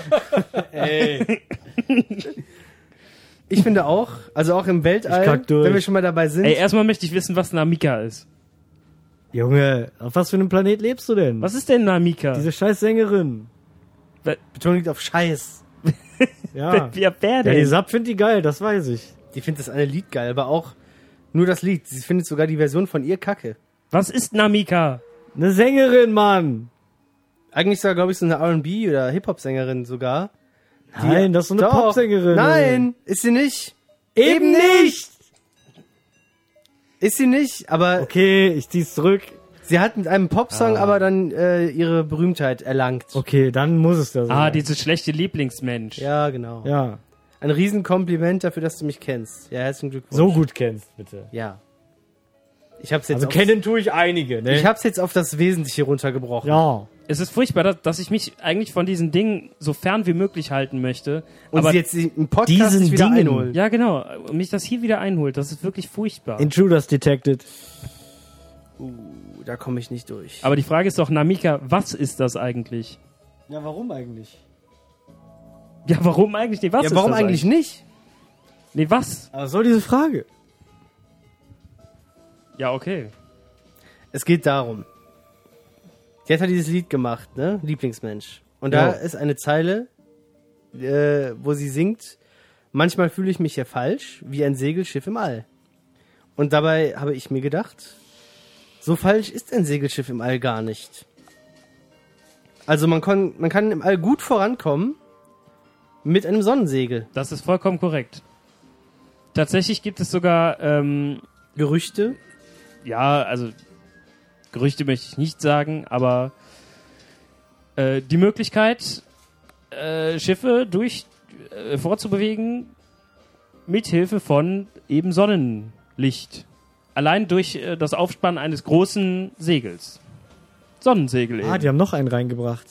Ich finde auch, also auch im Weltall, Ich kack durch. wenn wir schon mal dabei sind. Ey, erstmal möchte ich wissen, was Namika ist. Junge, auf was für einem Planet lebst du denn? Was ist denn Namika? Diese scheiß Sängerin. Betonung liegt auf Scheiß. Ja. Wer Ja, die denn? Sap findet die geil, das weiß ich. Die findet das eine Lied geil, aber auch nur das Lied. Sie findet sogar die Version von ihr kacke. Was ist Namika? Eine Sängerin, Mann! Eigentlich sogar, glaube ich, so eine R&B oder Hip-Hop-Sängerin sogar. Nein, das ist so eine Doch. Popsängerin. Nein, ist sie nicht. Eben nicht! Ist sie nicht, aber Okay, ich zieh's zurück. sie hat mit einem Popsong aber dann ihre Berühmtheit erlangt. Okay, dann muss es das sein. Dieses schlechte Lieblingsmensch. Ja, genau. Ja, Ein Riesenkompliment dafür, dass du mich kennst. Ja, herzlichen Glückwunsch. so gut kennst, bitte. Ja. Ich hab's jetzt, Also auf, kennen tue ich einige, ne? ich hab's jetzt auf das Wesentliche runtergebrochen. Ja. Es ist furchtbar, dass ich mich eigentlich von diesen Dingen so fern wie möglich halten möchte. Und aber sie jetzt im Podcast diesen sich wieder Dingen. einholt. ja, genau. Und mich das hier wieder einholt, das ist wirklich furchtbar. Intruders detected. Da komme ich nicht durch. Aber die Frage ist doch, Namika, was ist das eigentlich? Ja, warum eigentlich? Ja, warum eigentlich? Nee, was Ja, ist warum das eigentlich nicht? Nee, was? Aber soll diese Frage? Ja, okay. Es geht darum. Die hat ja dieses Lied gemacht, ne? Lieblingsmensch. Und da Ja. ist eine Zeile, wo sie singt, manchmal fühle ich mich hier falsch, wie ein Segelschiff im All. Und dabei habe ich mir gedacht, so falsch ist ein Segelschiff im All gar nicht. Also man kann im All gut vorankommen mit einem Sonnensegel. Das ist vollkommen korrekt. Tatsächlich gibt es sogar, Gerüchte. ja, also Gerüchte möchte ich nicht sagen, aber Die Möglichkeit, Schiffe vorzubewegen mit Hilfe von eben Sonnenlicht. Allein durch das Aufspannen eines großen Segels. Sonnensegel eben. Die haben noch einen reingebracht.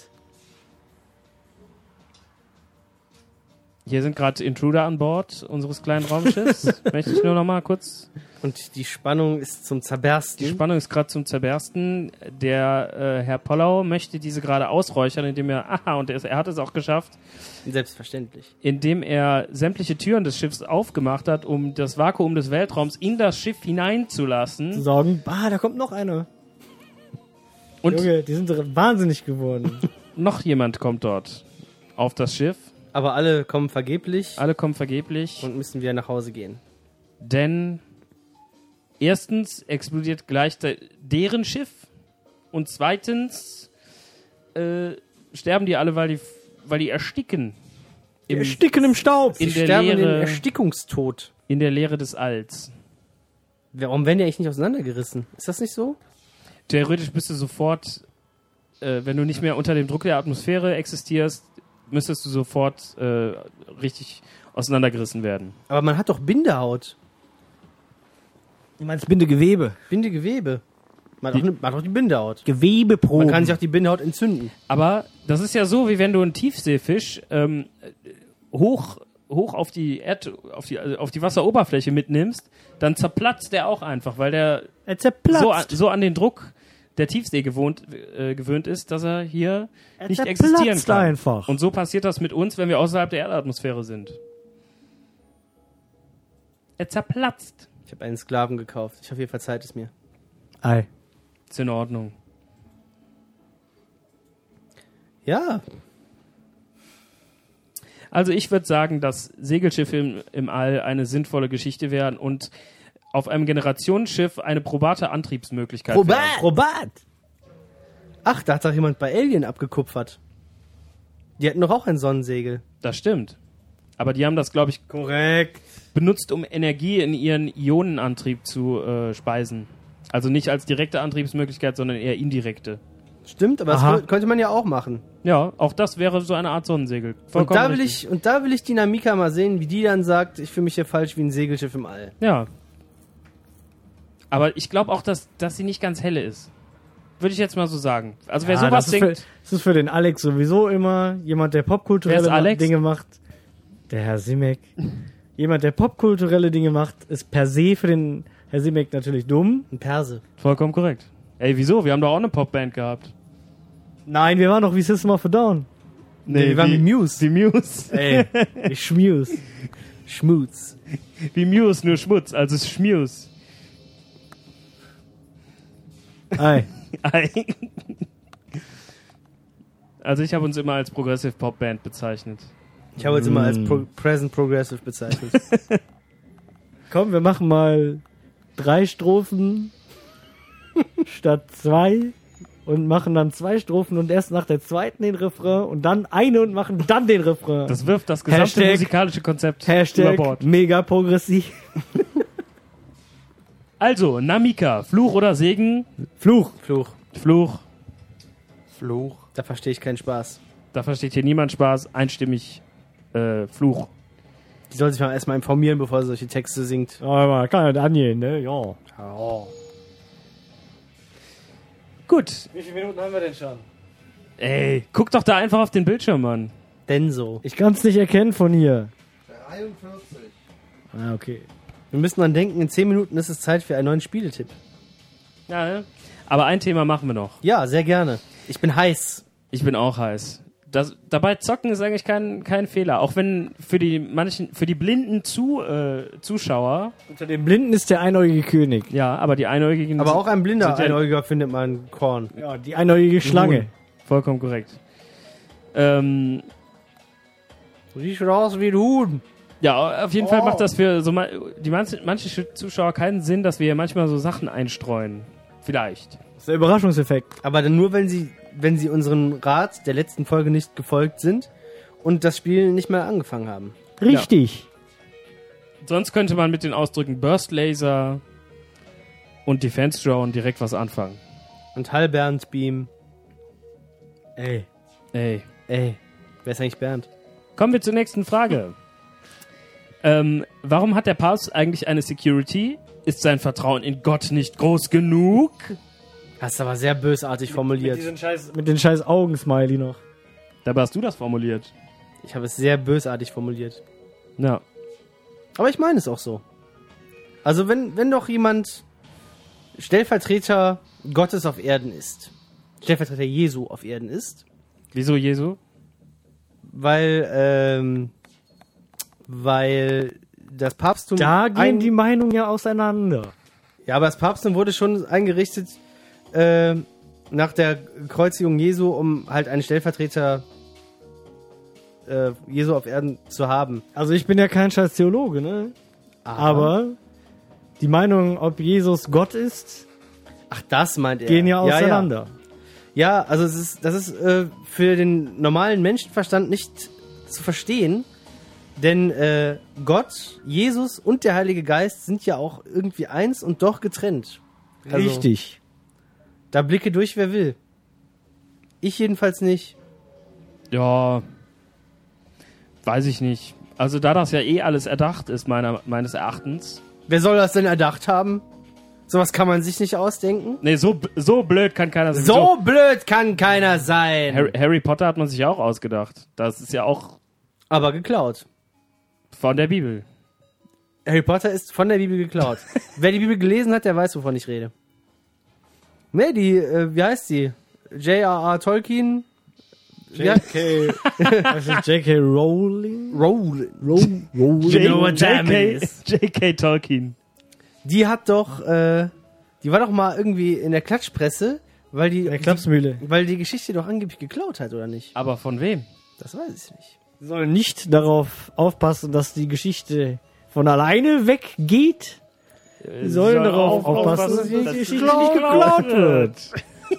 Hier sind gerade Intruder an Bord unseres kleinen Raumschiffs. Möchte ich nur noch mal kurz... Und die Spannung ist zum Zerbersten. Die Spannung ist gerade zum Zerbersten. Der Herr Pollau möchte diese gerade ausräuchern, indem er... er hat es auch geschafft. Selbstverständlich. Indem er sämtliche Türen des Schiffs aufgemacht hat, um das Vakuum des Weltraums in das Schiff hineinzulassen. Zu sagen, da kommt noch einer. Und Junge, die sind wahnsinnig geworden. noch jemand kommt dort auf das Schiff. Aber alle kommen vergeblich Alle kommen vergeblich, und müssen wieder nach Hause gehen. denn erstens explodiert gleich deren Schiff und zweitens sterben die alle, weil die ersticken. Ersticken im Staub. In Sie der sterben den Leere, Erstickungstod. in der Leere des Alls. Warum werden die eigentlich nicht auseinandergerissen? Ist das nicht so? Theoretisch bist du sofort, wenn du nicht mehr unter dem Druck der Atmosphäre existierst, müsstest du sofort richtig auseinandergerissen werden. Aber man hat doch Bindehaut. Du meinst Bindegewebe? Bindegewebe. Man hat doch die Bindehaut. Gewebeproben. Man kann sich auch die Bindehaut entzünden. Aber das ist ja so, wie wenn du einen Tiefseefisch hoch auf die Wasseroberfläche mitnimmst, dann zerplatzt der auch einfach, weil der Er zerplatzt. so an den Druck der Tiefsee gewöhnt ist, dass er hier Er nicht zerplatzt existieren kann. einfach. Und so passiert das mit uns, wenn wir außerhalb der Erdatmosphäre sind. Er zerplatzt. Ich habe einen Sklaven gekauft. Ich hoffe, ihr verzeiht es mir. Ei. Ist in Ordnung. Ja, Also ich würde sagen, dass Segelschiffe im All eine sinnvolle Geschichte wären und auf einem Generationsschiff eine probate Antriebsmöglichkeit wären. Probat! Ach, da hat doch jemand bei Alien abgekupfert. Die hatten doch auch ein Sonnensegel. Das stimmt. Aber die haben das, glaube ich, Korrekt. benutzt, um Energie in ihren Ionenantrieb zu speisen. Also nicht als direkte Antriebsmöglichkeit, sondern eher indirekte. Stimmt, aber Aha. das könnte man ja auch machen. Ja, auch das wäre so eine Art Sonnensegel. Und Vollkommen da, richtig. will ich die Namika mal sehen, wie die dann sagt, ich fühle mich hier falsch wie ein Segelschiff im All. Ja. Aber ich glaube auch, dass sie nicht ganz helle ist. Würde ich jetzt mal so sagen. Also wer sowas das ist denkt, das ist für den Alex sowieso immer jemand, der Wer ist popkulturelle Alex? Dinge macht. Der Herr Simek. Jemand, der popkulturelle Dinge macht, ist per se für den Herr Simek natürlich dumm. Ein Perse. vollkommen korrekt. Ey, wieso? Wir haben doch auch eine Popband gehabt. Nein, wir waren doch wie System of a Down. Nee, wir waren wie Muse. Wie Muse. Ey, ich schmius. Schmutz. Wie Muse, nur Schmutz, also Schmuse. Ei. Also ich habe uns immer als Progressive Popband bezeichnet. Ich habe uns immer als Present Progressive bezeichnet. Komm, wir machen mal 3 Strophen statt 2 und machen dann 2 Strophen und erst nach der zweiten den Refrain und dann eine und machen dann den Refrain. Das wirft das gesamte Hashtag- musikalische Konzept über Hashtag Bord. mega progressiv. Also, Namika, Fluch oder Segen? Fluch. Fluch. Fluch. Fluch. Da verstehe ich keinen Spaß. Da versteht hier niemand Spaß. Einstimmig Fluch. Die soll sich mal erstmal informieren, bevor sie solche Texte singt. Aber kann ja Daniel, ne? Ja. Gut. Wie viele Minuten haben wir denn schon? Ey, guck doch da einfach auf den Bildschirm an. Denn so. Ich kann es nicht erkennen von hier. 43. Ah, okay. Wir müssen dran denken, in 10 Minuten ist es Zeit für einen neuen Spieletipp. Ja, ne? Aber ein Thema machen wir noch. Ja, sehr gerne. Ich bin heiß. Ich bin auch heiß. Dabei zocken ist eigentlich kein Fehler. Auch wenn für die blinden Zuschauer, Unter den Blinden ist der einäugige König. ja, aber die Einäugigen Aber auch ein blinder sind ja- Einäugiger findet man Korn. Ja, die einäugige Schlange. vollkommen korrekt. Du siehst schon aus wie ein Huhn. Ja, auf jeden Fall macht das für so manche Zuschauer keinen Sinn, dass wir hier manchmal so Sachen einstreuen. Vielleicht. Das ist der Überraschungseffekt. Aber dann nur, wenn sie unseren Rat der letzten Folge nicht gefolgt sind und das Spiel nicht mehr angefangen haben. Richtig. Sonst könnte man mit den Ausdrücken Burst Laser und Defense Drone direkt was anfangen. Und Halberns Beam. Ey. Ey. Ey, wer ist eigentlich Bernd? Kommen wir zur nächsten Frage. Warum hat der Papst eigentlich eine Security? Ist sein Vertrauen in Gott nicht groß genug? Hast du aber sehr bösartig formuliert. Mit den scheiß Augen-Smiley noch. Dabei hast du das formuliert. Ich habe es sehr bösartig formuliert. Ja. Aber ich meine es auch so. Also wenn doch jemand Stellvertreter Gottes auf Erden ist, Stellvertreter Jesu auf Erden ist, Wieso Jesu? weil das Papsttum... Da gehen die Meinungen ja auseinander. Ja, aber das Papsttum wurde schon eingerichtet nach der Kreuzigung Jesu, um halt einen Stellvertreter Jesu auf Erden zu haben. Also ich bin ja kein scheiß Theologe, ne? Aber die Meinungen, ob Jesus Gott ist, Ach, das meint er. gehen ja auseinander. Ja, also das ist für den normalen Menschenverstand nicht zu verstehen, denn Gott, Jesus und der Heilige Geist sind ja auch irgendwie eins und doch getrennt. Also, Richtig. Da blicke durch, wer will. Ich jedenfalls nicht. Ja. Weiß ich nicht. Also da das ja eh alles erdacht ist, meines Erachtens. Wer soll das denn erdacht haben? Sowas kann man sich nicht ausdenken. Nee, so blöd kann keiner sein. So blöd kann keiner sein. Harry Potter hat man sich ja auch ausgedacht. Das ist ja auch Aber geklaut. von der Bibel. Harry Potter ist von der Bibel geklaut. Wer die Bibel gelesen hat, der weiß, wovon ich rede. Nee, wie heißt die? J.R.R. Tolkien? J.K. Was ist J.K. Rowling? Rowling. You know what that J.K. Tolkien. Die hat doch, die war doch mal irgendwie in der Klatschpresse, weil die, Der Klapsmühle. weil die Geschichte doch angeblich geklaut hat, oder nicht? Aber von wem? Das weiß ich nicht. Sie sollen nicht darauf aufpassen, dass die Geschichte von alleine weggeht. Sie sollen darauf aufpassen, dass die Geschichte nicht geklaut wird.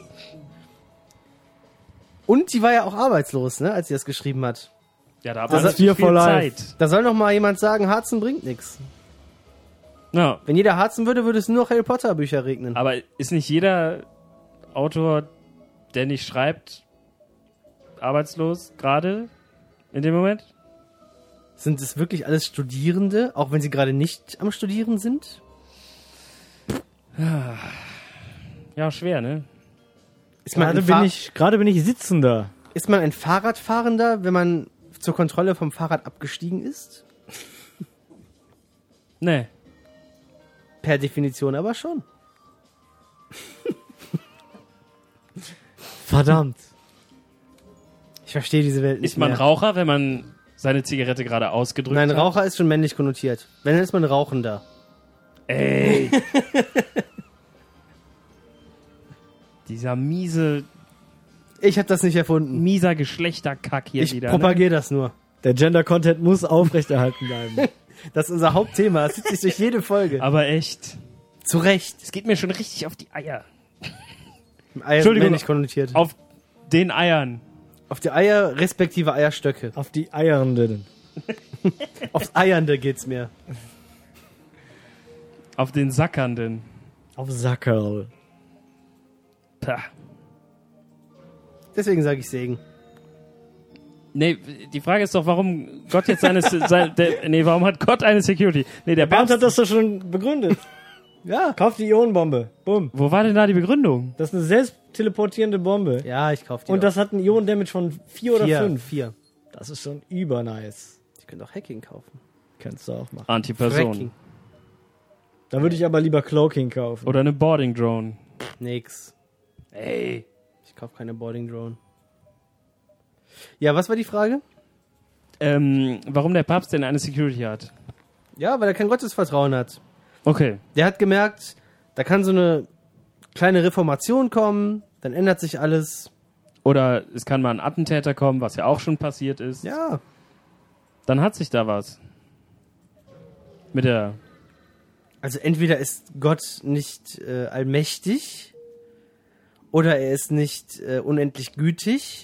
Und die war ja auch arbeitslos, ne, als sie das geschrieben hat. Ja, da Das war ist Fear viel for Life. Zeit. Da soll noch mal jemand sagen, Harzen bringt nichts. Ja, Wenn jeder harzen würde, würde es nur noch Harry Potter Bücher regnen. aber ist nicht jeder Autor, der nicht schreibt, arbeitslos gerade in dem Moment? Sind es wirklich alles Studierende, auch wenn sie gerade nicht am Studieren sind? Ja, schwer, ne? Ist man, Gerade bin ich Sitzender. ist man ein Fahrradfahrender, wenn man zur Kontrolle vom Fahrrad abgestiegen ist? Nee. Per Definition aber schon. Verdammt. Ich verstehe diese Welt nicht Ist man mehr. Raucher, wenn man seine Zigarette gerade ausgedrückt Nein, hat? Raucher ist schon männlich konnotiert. Wenn, dann ist man Rauchender. Ey. Dieser mieser Ich habe das nicht erfunden. Geschlechterkack hier Ich wieder. propagiere das nur. Der Gender-Content muss aufrechterhalten bleiben. Das ist unser Hauptthema. Das zieht sich durch jede Folge. Ne? Aber echt. Zu Recht. Es geht mir schon richtig auf die Eier. Eier Entschuldigung. männlich konnotiert. Auf den Eiern. Auf die Eier respektive Eierstöcke. Auf die Eiernden. Aufs Eiernde geht's mir. Auf den Sackernden. Auf Sackerl. Pah. Deswegen sage ich Segen. Nee, die Frage ist doch, warum Gott jetzt warum hat Gott eine Security? Nee, der Bernd Papst, hat das doch schon begründet. Ja. Kauf die Ionenbombe. Bumm. wo war denn da die Begründung? Das ist eine selbst teleportierende Bombe. Ja, ich kaufe die. Und das hat einen Ionen-Damage von 4 oder 5. 4. Das ist schon übernice. Die können auch Hacking kaufen. Kannst du auch machen. Antiperson. Fracking. Da würde ich aber lieber Cloaking kaufen. Oder eine Boarding Drone. Nix. Ey. Ich kaufe keine Boarding Drone. Ja, was war die Frage? Warum der Papst denn eine Security hat? Ja, weil er kein Gottesvertrauen hat. Okay. Der hat gemerkt, da kann so eine kleine Reformation kommen, dann ändert sich alles. Oder es kann mal ein Attentäter kommen, was ja auch schon passiert ist. Ja. Dann hat sich da was. Mit der... Also entweder ist Gott nicht allmächtig oder er ist nicht unendlich gütig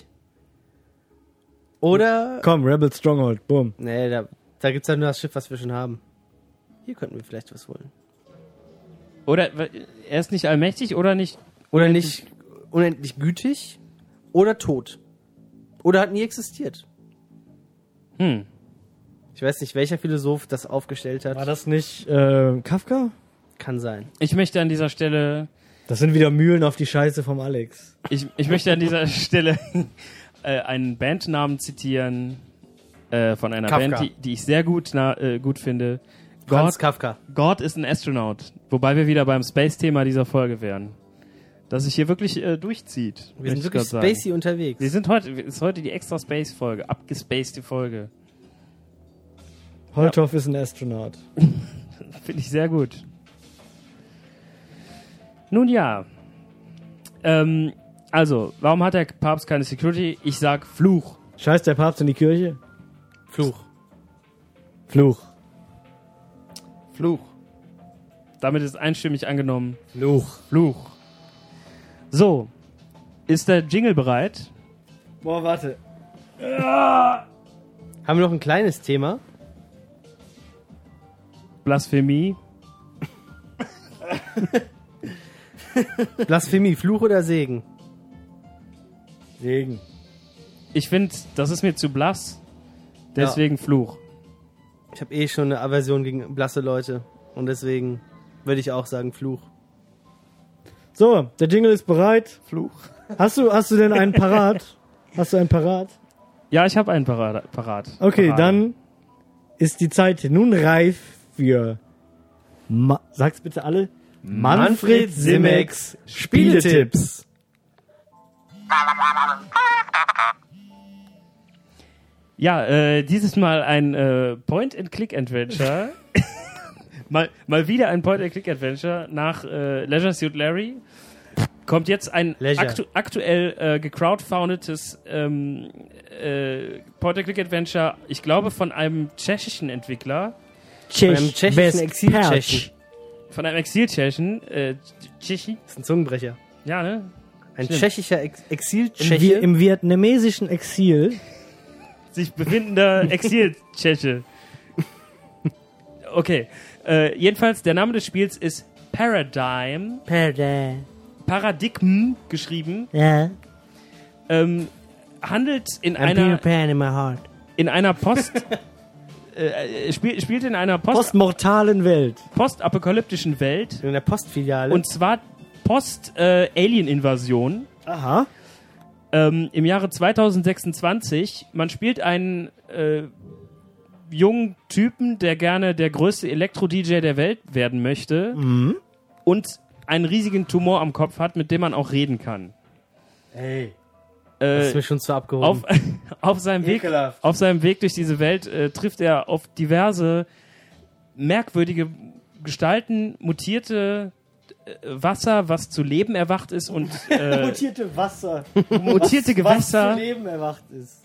oder... Komm, Rebel Stronghold. Bumm. Nee, da gibt's ja nur das Schiff, was wir schon haben. Hier könnten wir vielleicht was holen. Oder er ist nicht allmächtig oder nicht... Oder nicht unendlich gütig oder tot. Oder hat nie existiert. Hm. Ich weiß nicht, welcher Philosoph das aufgestellt hat. War das nicht Kafka? Kann sein. Ich möchte an dieser Stelle Das sind wieder Mühlen auf die Scheiße vom Alex. Ich möchte an dieser Stelle einen Bandnamen zitieren von einer Kafka. Band, die ich sehr gut finde. Franz Kafka. God is an Astronaut. Wobei wir wieder beim Space-Thema dieser Folge wären. Das sich hier wirklich durchzieht. Wir sind möchte ich wirklich grad sagen. spacey unterwegs. Ist heute die extra Space-Folge. Abgespacede Folge. Holthoff ist ein Astronaut. Finde ich sehr gut. Nun ja. Also, warum hat der Papst keine Security? Ich sag Fluch. Scheißt der Papst in die Kirche? Fluch. Fluch. Fluch. Damit ist einstimmig angenommen. Fluch. Fluch. So. Ist der Jingle bereit? Boah, warte. Haben wir noch ein kleines Thema? Blasphemie. Blasphemie, Fluch oder Segen? Segen. Ich finde, das ist mir zu blass. Deswegen Fluch. Ich habe eh schon eine Aversion gegen blasse Leute. Und deswegen würde ich auch sagen Fluch. So, der Jingle ist bereit. Fluch. Hast du denn einen parat? Hast du einen parat? Ja, ich habe einen parat. Okay, Parat. dann ist die Zeit nun reif für sag's bitte alle. Manfred Simex Spieletipps. Ja, dieses Mal ein Point-and-Click-Adventure. mal wieder ein Point-and-Click-Adventure nach Leisure Suit Larry. Kommt jetzt ein Leisure. aktuell gecrowdfoundetes Point-and-Click-Adventure, ich glaube von einem tschechischen Entwickler. Beim tschechischen Exil-Tschechen. Von einem Exil-Tschechen. Tschechi? Das ist ein Zungenbrecher. Ja, ne? Ein Stimmt. tschechischer Exil-Tscheche. Im vietnamesischen Exil. Sich befindender Exil-Tscheche. Okay. Jedenfalls, der Name des Spiels ist Paradigm. Paradigm geschrieben. Ja. Handelt in einer Pan in my heart. in einer spielt in einer Postmortalen Welt. postapokalyptischen Welt, In der Postfiliale. und zwar Post-Alien-Invasion. Aha. Im Jahre 2026. Man spielt einen jungen Typen, der gerne der größte Elektro-DJ der Welt werden möchte und einen riesigen Tumor am Kopf hat, mit dem man auch reden kann. Hey. das ist mir schon zu abgehoben. Auf seinem Weg durch diese Welt trifft er auf diverse merkwürdige Gestalten, mutierte Wasser, was zu Leben erwacht ist, und Mutierte Wasser. mutierte Was Gewässer. zu Leben erwacht ist.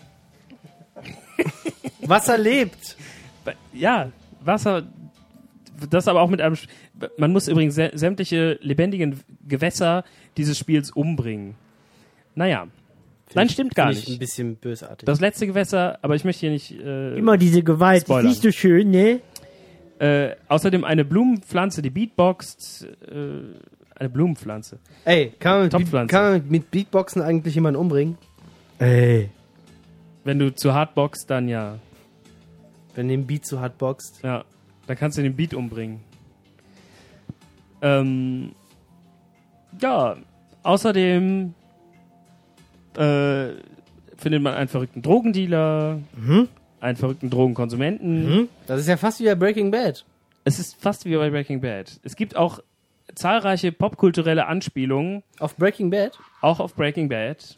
Wasser lebt. Ja, Wasser, das aber auch mit einem... Man muss übrigens sämtliche lebendigen Gewässer dieses Spiels umbringen. Naja. Nein, stimmt gar Finde ich ein nicht. bisschen bösartig. Das letzte Gewässer, aber ich möchte hier nicht... Immer diese Gewalt. Spoilern. Ist nicht so schön, ne? Außerdem eine Blumenpflanze, die beatboxt. Eine Blumenpflanze. Ey, kann Topfpflanze. man mit Beatboxen eigentlich jemanden umbringen? Ey. Wenn du zu hart boxt, dann ja. Wenn den Beat zu hart boxt. Ja, dann kannst du den Beat umbringen. Ja, außerdem findet man einen verrückten Drogendealer, einen verrückten Drogenkonsumenten. Das ist ja fast wie bei Breaking Bad. Es ist fast wie bei Breaking Bad. Es gibt auch zahlreiche popkulturelle Anspielungen, Auf Breaking Bad? auch auf Breaking Bad.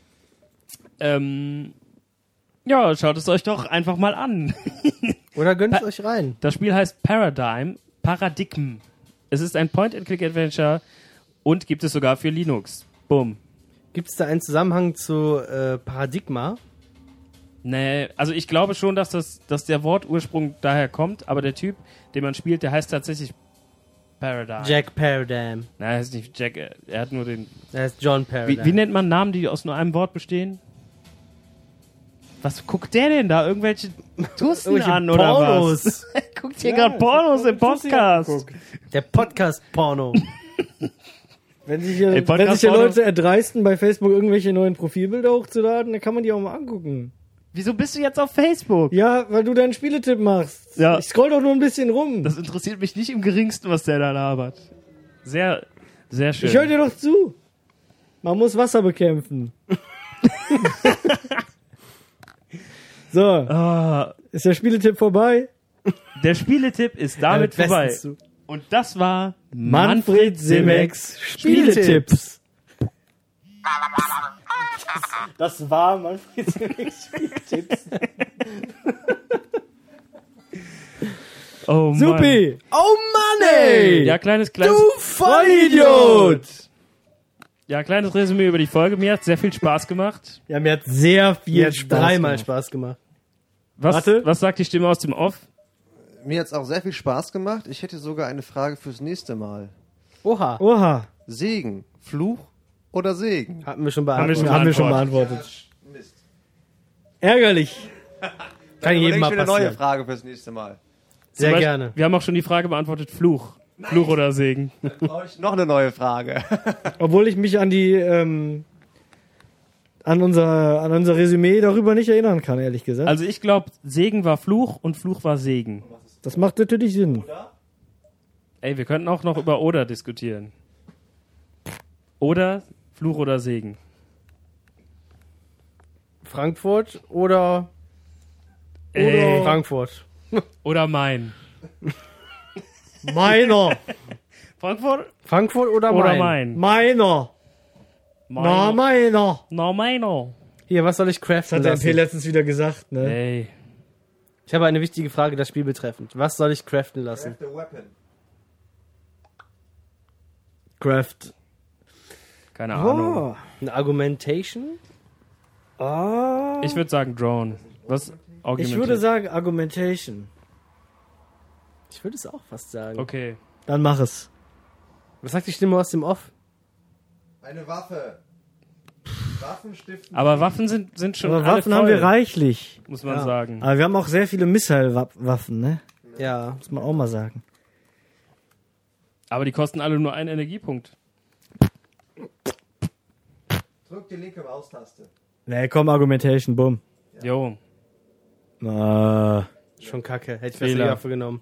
Ja, schaut es euch doch einfach mal an. Oder gönnt es euch rein? Das Spiel heißt Paradigm. Es ist ein Point-and-Click-Adventure und gibt es sogar für Linux. Bumm. Gibt es da einen Zusammenhang zu Paradigma? Nee, also ich glaube schon, dass der Wortursprung daher kommt, aber der Typ, den man spielt, der heißt tatsächlich Paradigm. Jack Paradigm. Nein, er heißt nicht Jack, er hat nur den... Der heißt John Paradigm. Wie nennt man Namen, die aus nur einem Wort bestehen? Was guckt der denn da? Irgendwelche Tussen Irgendwelche an oder Pornos. was? Guckt hier gerade Pornos im Podcast. Der Podcast-Porno. Wenn sich hier, Ey, wenn sich hier Podcast-Porno- Leute erdreisten, bei Facebook irgendwelche neuen Profilbilder hochzuladen, dann kann man die auch mal angucken. Wieso bist du jetzt auf Facebook? Ja, weil du deinen Spieletipp machst. Ja. Ich scroll doch nur ein bisschen rum. Das interessiert mich nicht im geringsten, was der da labert. Sehr, sehr schön. Ich höre dir doch zu. Man muss Wasser bekämpfen. So, Ah, ist der Spieletipp vorbei? der Spieletipp ist damit Ja, vorbei. bestens zu. Und das war Manfred Simeks Spieletipps. Das war Manfred Simeks Spieletipps. Oh Mann. Supi! Oh Mann, ey! Ja, kleines Vollidiot! Ja, kleines Resümee über die Folge. Mir hat sehr viel Spaß gemacht. Ja, mir hat sehr viel Mir hat Spaß dreimal gemacht. Spaß gemacht. Was sagt die Stimme aus dem Off? Mir hat es auch sehr viel Spaß gemacht. Ich hätte sogar eine Frage fürs nächste Mal. Oha. Oha, Segen, Fluch oder Segen? Hatten wir schon Haben wir beantwortet. schon haben wir schon beantwortet. Ärgerlich. Kann jedem mal eine neue passieren. Frage fürs nächste Mal. Sehr Zum Beispiel- gerne. Wir haben auch schon die Frage beantwortet, Fluch. Fluch oder Segen. Brauche ich noch eine neue Frage? Obwohl ich mich an die an unser Resümee darüber nicht erinnern kann, ehrlich gesagt. Also ich glaube, Segen war Fluch und Fluch war Segen. Das macht natürlich Sinn. Ey, wir könnten auch noch über Oder diskutieren. Oder Fluch oder Segen. Frankfurt oder Ey, Frankfurt. oder Main. Meiner. Frankfurt Frankfurt oder oder Main? Main? Meiner. Na, Main. meiner. No, Maino. Hier, was soll ich Das craften hat der MP lassen? letztens wieder gesagt, ne? Ey. Ich habe eine wichtige Frage, das Spiel betreffend. Was soll ich craften lassen? The weapon. Craft. Keine Ahnung. Oh. Eine Argumentation? Ah. Ich würde sagen Drone. Was? Ich würde sagen Argumentation. Ich würde es auch fast sagen. Okay. Dann mach es. Was sagt die Stimme aus dem Off? Eine Waffe. Waffenstiften. Aber Waffen sind schon Aber alle Waffen voll, haben wir reichlich. muss man sagen. Aber wir haben auch sehr viele Missile-Waffen, ne? Ja. Muss man auch mal sagen. Aber die kosten alle nur einen Energiepunkt. Drück die linke Maustaste. Ne, komm, Argumentation, bumm. Jo. Schon kacke. Hätte ich Fehler. besser die Waffe genommen.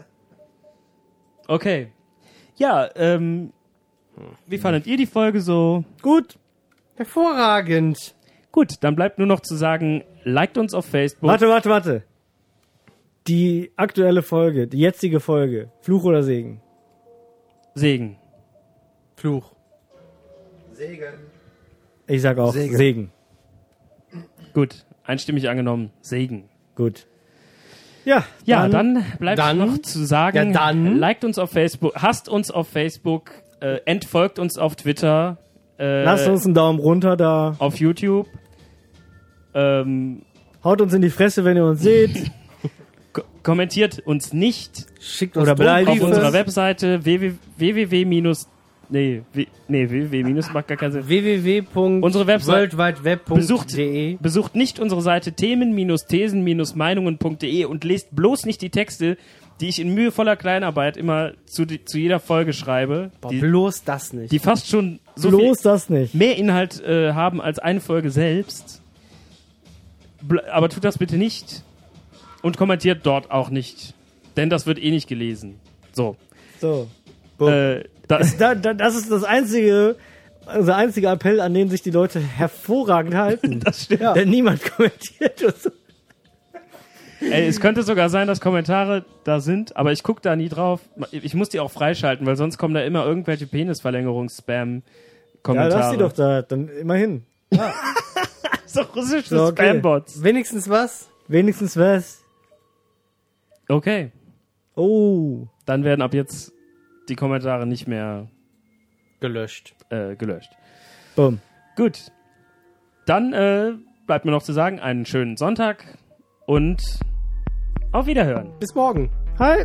Okay. Ja, wie fandet ihr die Folge so? Gut. Hervorragend. Gut, dann bleibt nur noch zu sagen, liked uns auf Facebook. Warte. Die aktuelle Folge, die jetzige Folge. Fluch oder Segen? Segen. Fluch. Segen. Ich sag auch Segen. Segen. Gut, einstimmig angenommen. Segen. Gut. Ja, Ja, dann bleibt dann- noch zu sagen, Ja, dann- liked uns auf Facebook, hasst uns auf Facebook, entfolgt uns auf Twitter, lasst uns einen Daumen runter da. auf YouTube, Haut uns in die Fresse, wenn ihr uns seht. kommentiert uns nicht Schickt uns Oder beleidigt auf Drohbriefe. unserer Webseite www- macht gar keinen Sinn. Unsere Website- www.worldwideweb.de. Besucht nicht unsere Seite themen-thesen-meinungen.de und lest bloß nicht die Texte, die ich in mühevoller Kleinarbeit immer zu jeder Folge schreibe, Boah, die, bloß das nicht. die fast schon so Bloß viel das nicht. mehr Inhalt haben als eine Folge selbst. Aber tut das bitte nicht und kommentiert dort auch nicht, denn das wird eh nicht gelesen. So, So. das Das ist das einzige, unser einziger Appell, an den sich die Leute hervorragend halten. stimmt. Denn niemand kommentiert uns. Ey, es könnte sogar sein, dass Kommentare da sind, aber ich gucke da nie drauf. Ich muss die auch freischalten, weil sonst kommen da immer irgendwelche Penisverlängerungs-Spam-Kommentare. Ja, lass die doch da, dann immerhin. Das ist doch russische So, okay. Spam-Bots. Wenigstens was? Wenigstens was. Okay, Oh. dann werden ab jetzt die Kommentare nicht mehr Gelöscht. gelöscht. Bumm. Gut, dann bleibt mir noch zu sagen, einen schönen Sonntag und auf Wiederhören. Bis morgen. Hi.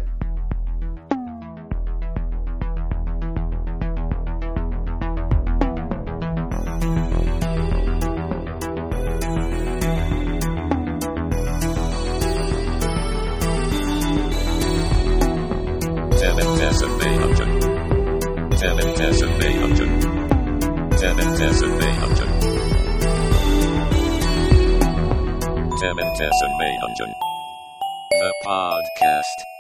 Seven Tessa May Hunter. Dementessen Mayhungeon. Dementessen Mayhungeon. The podcast.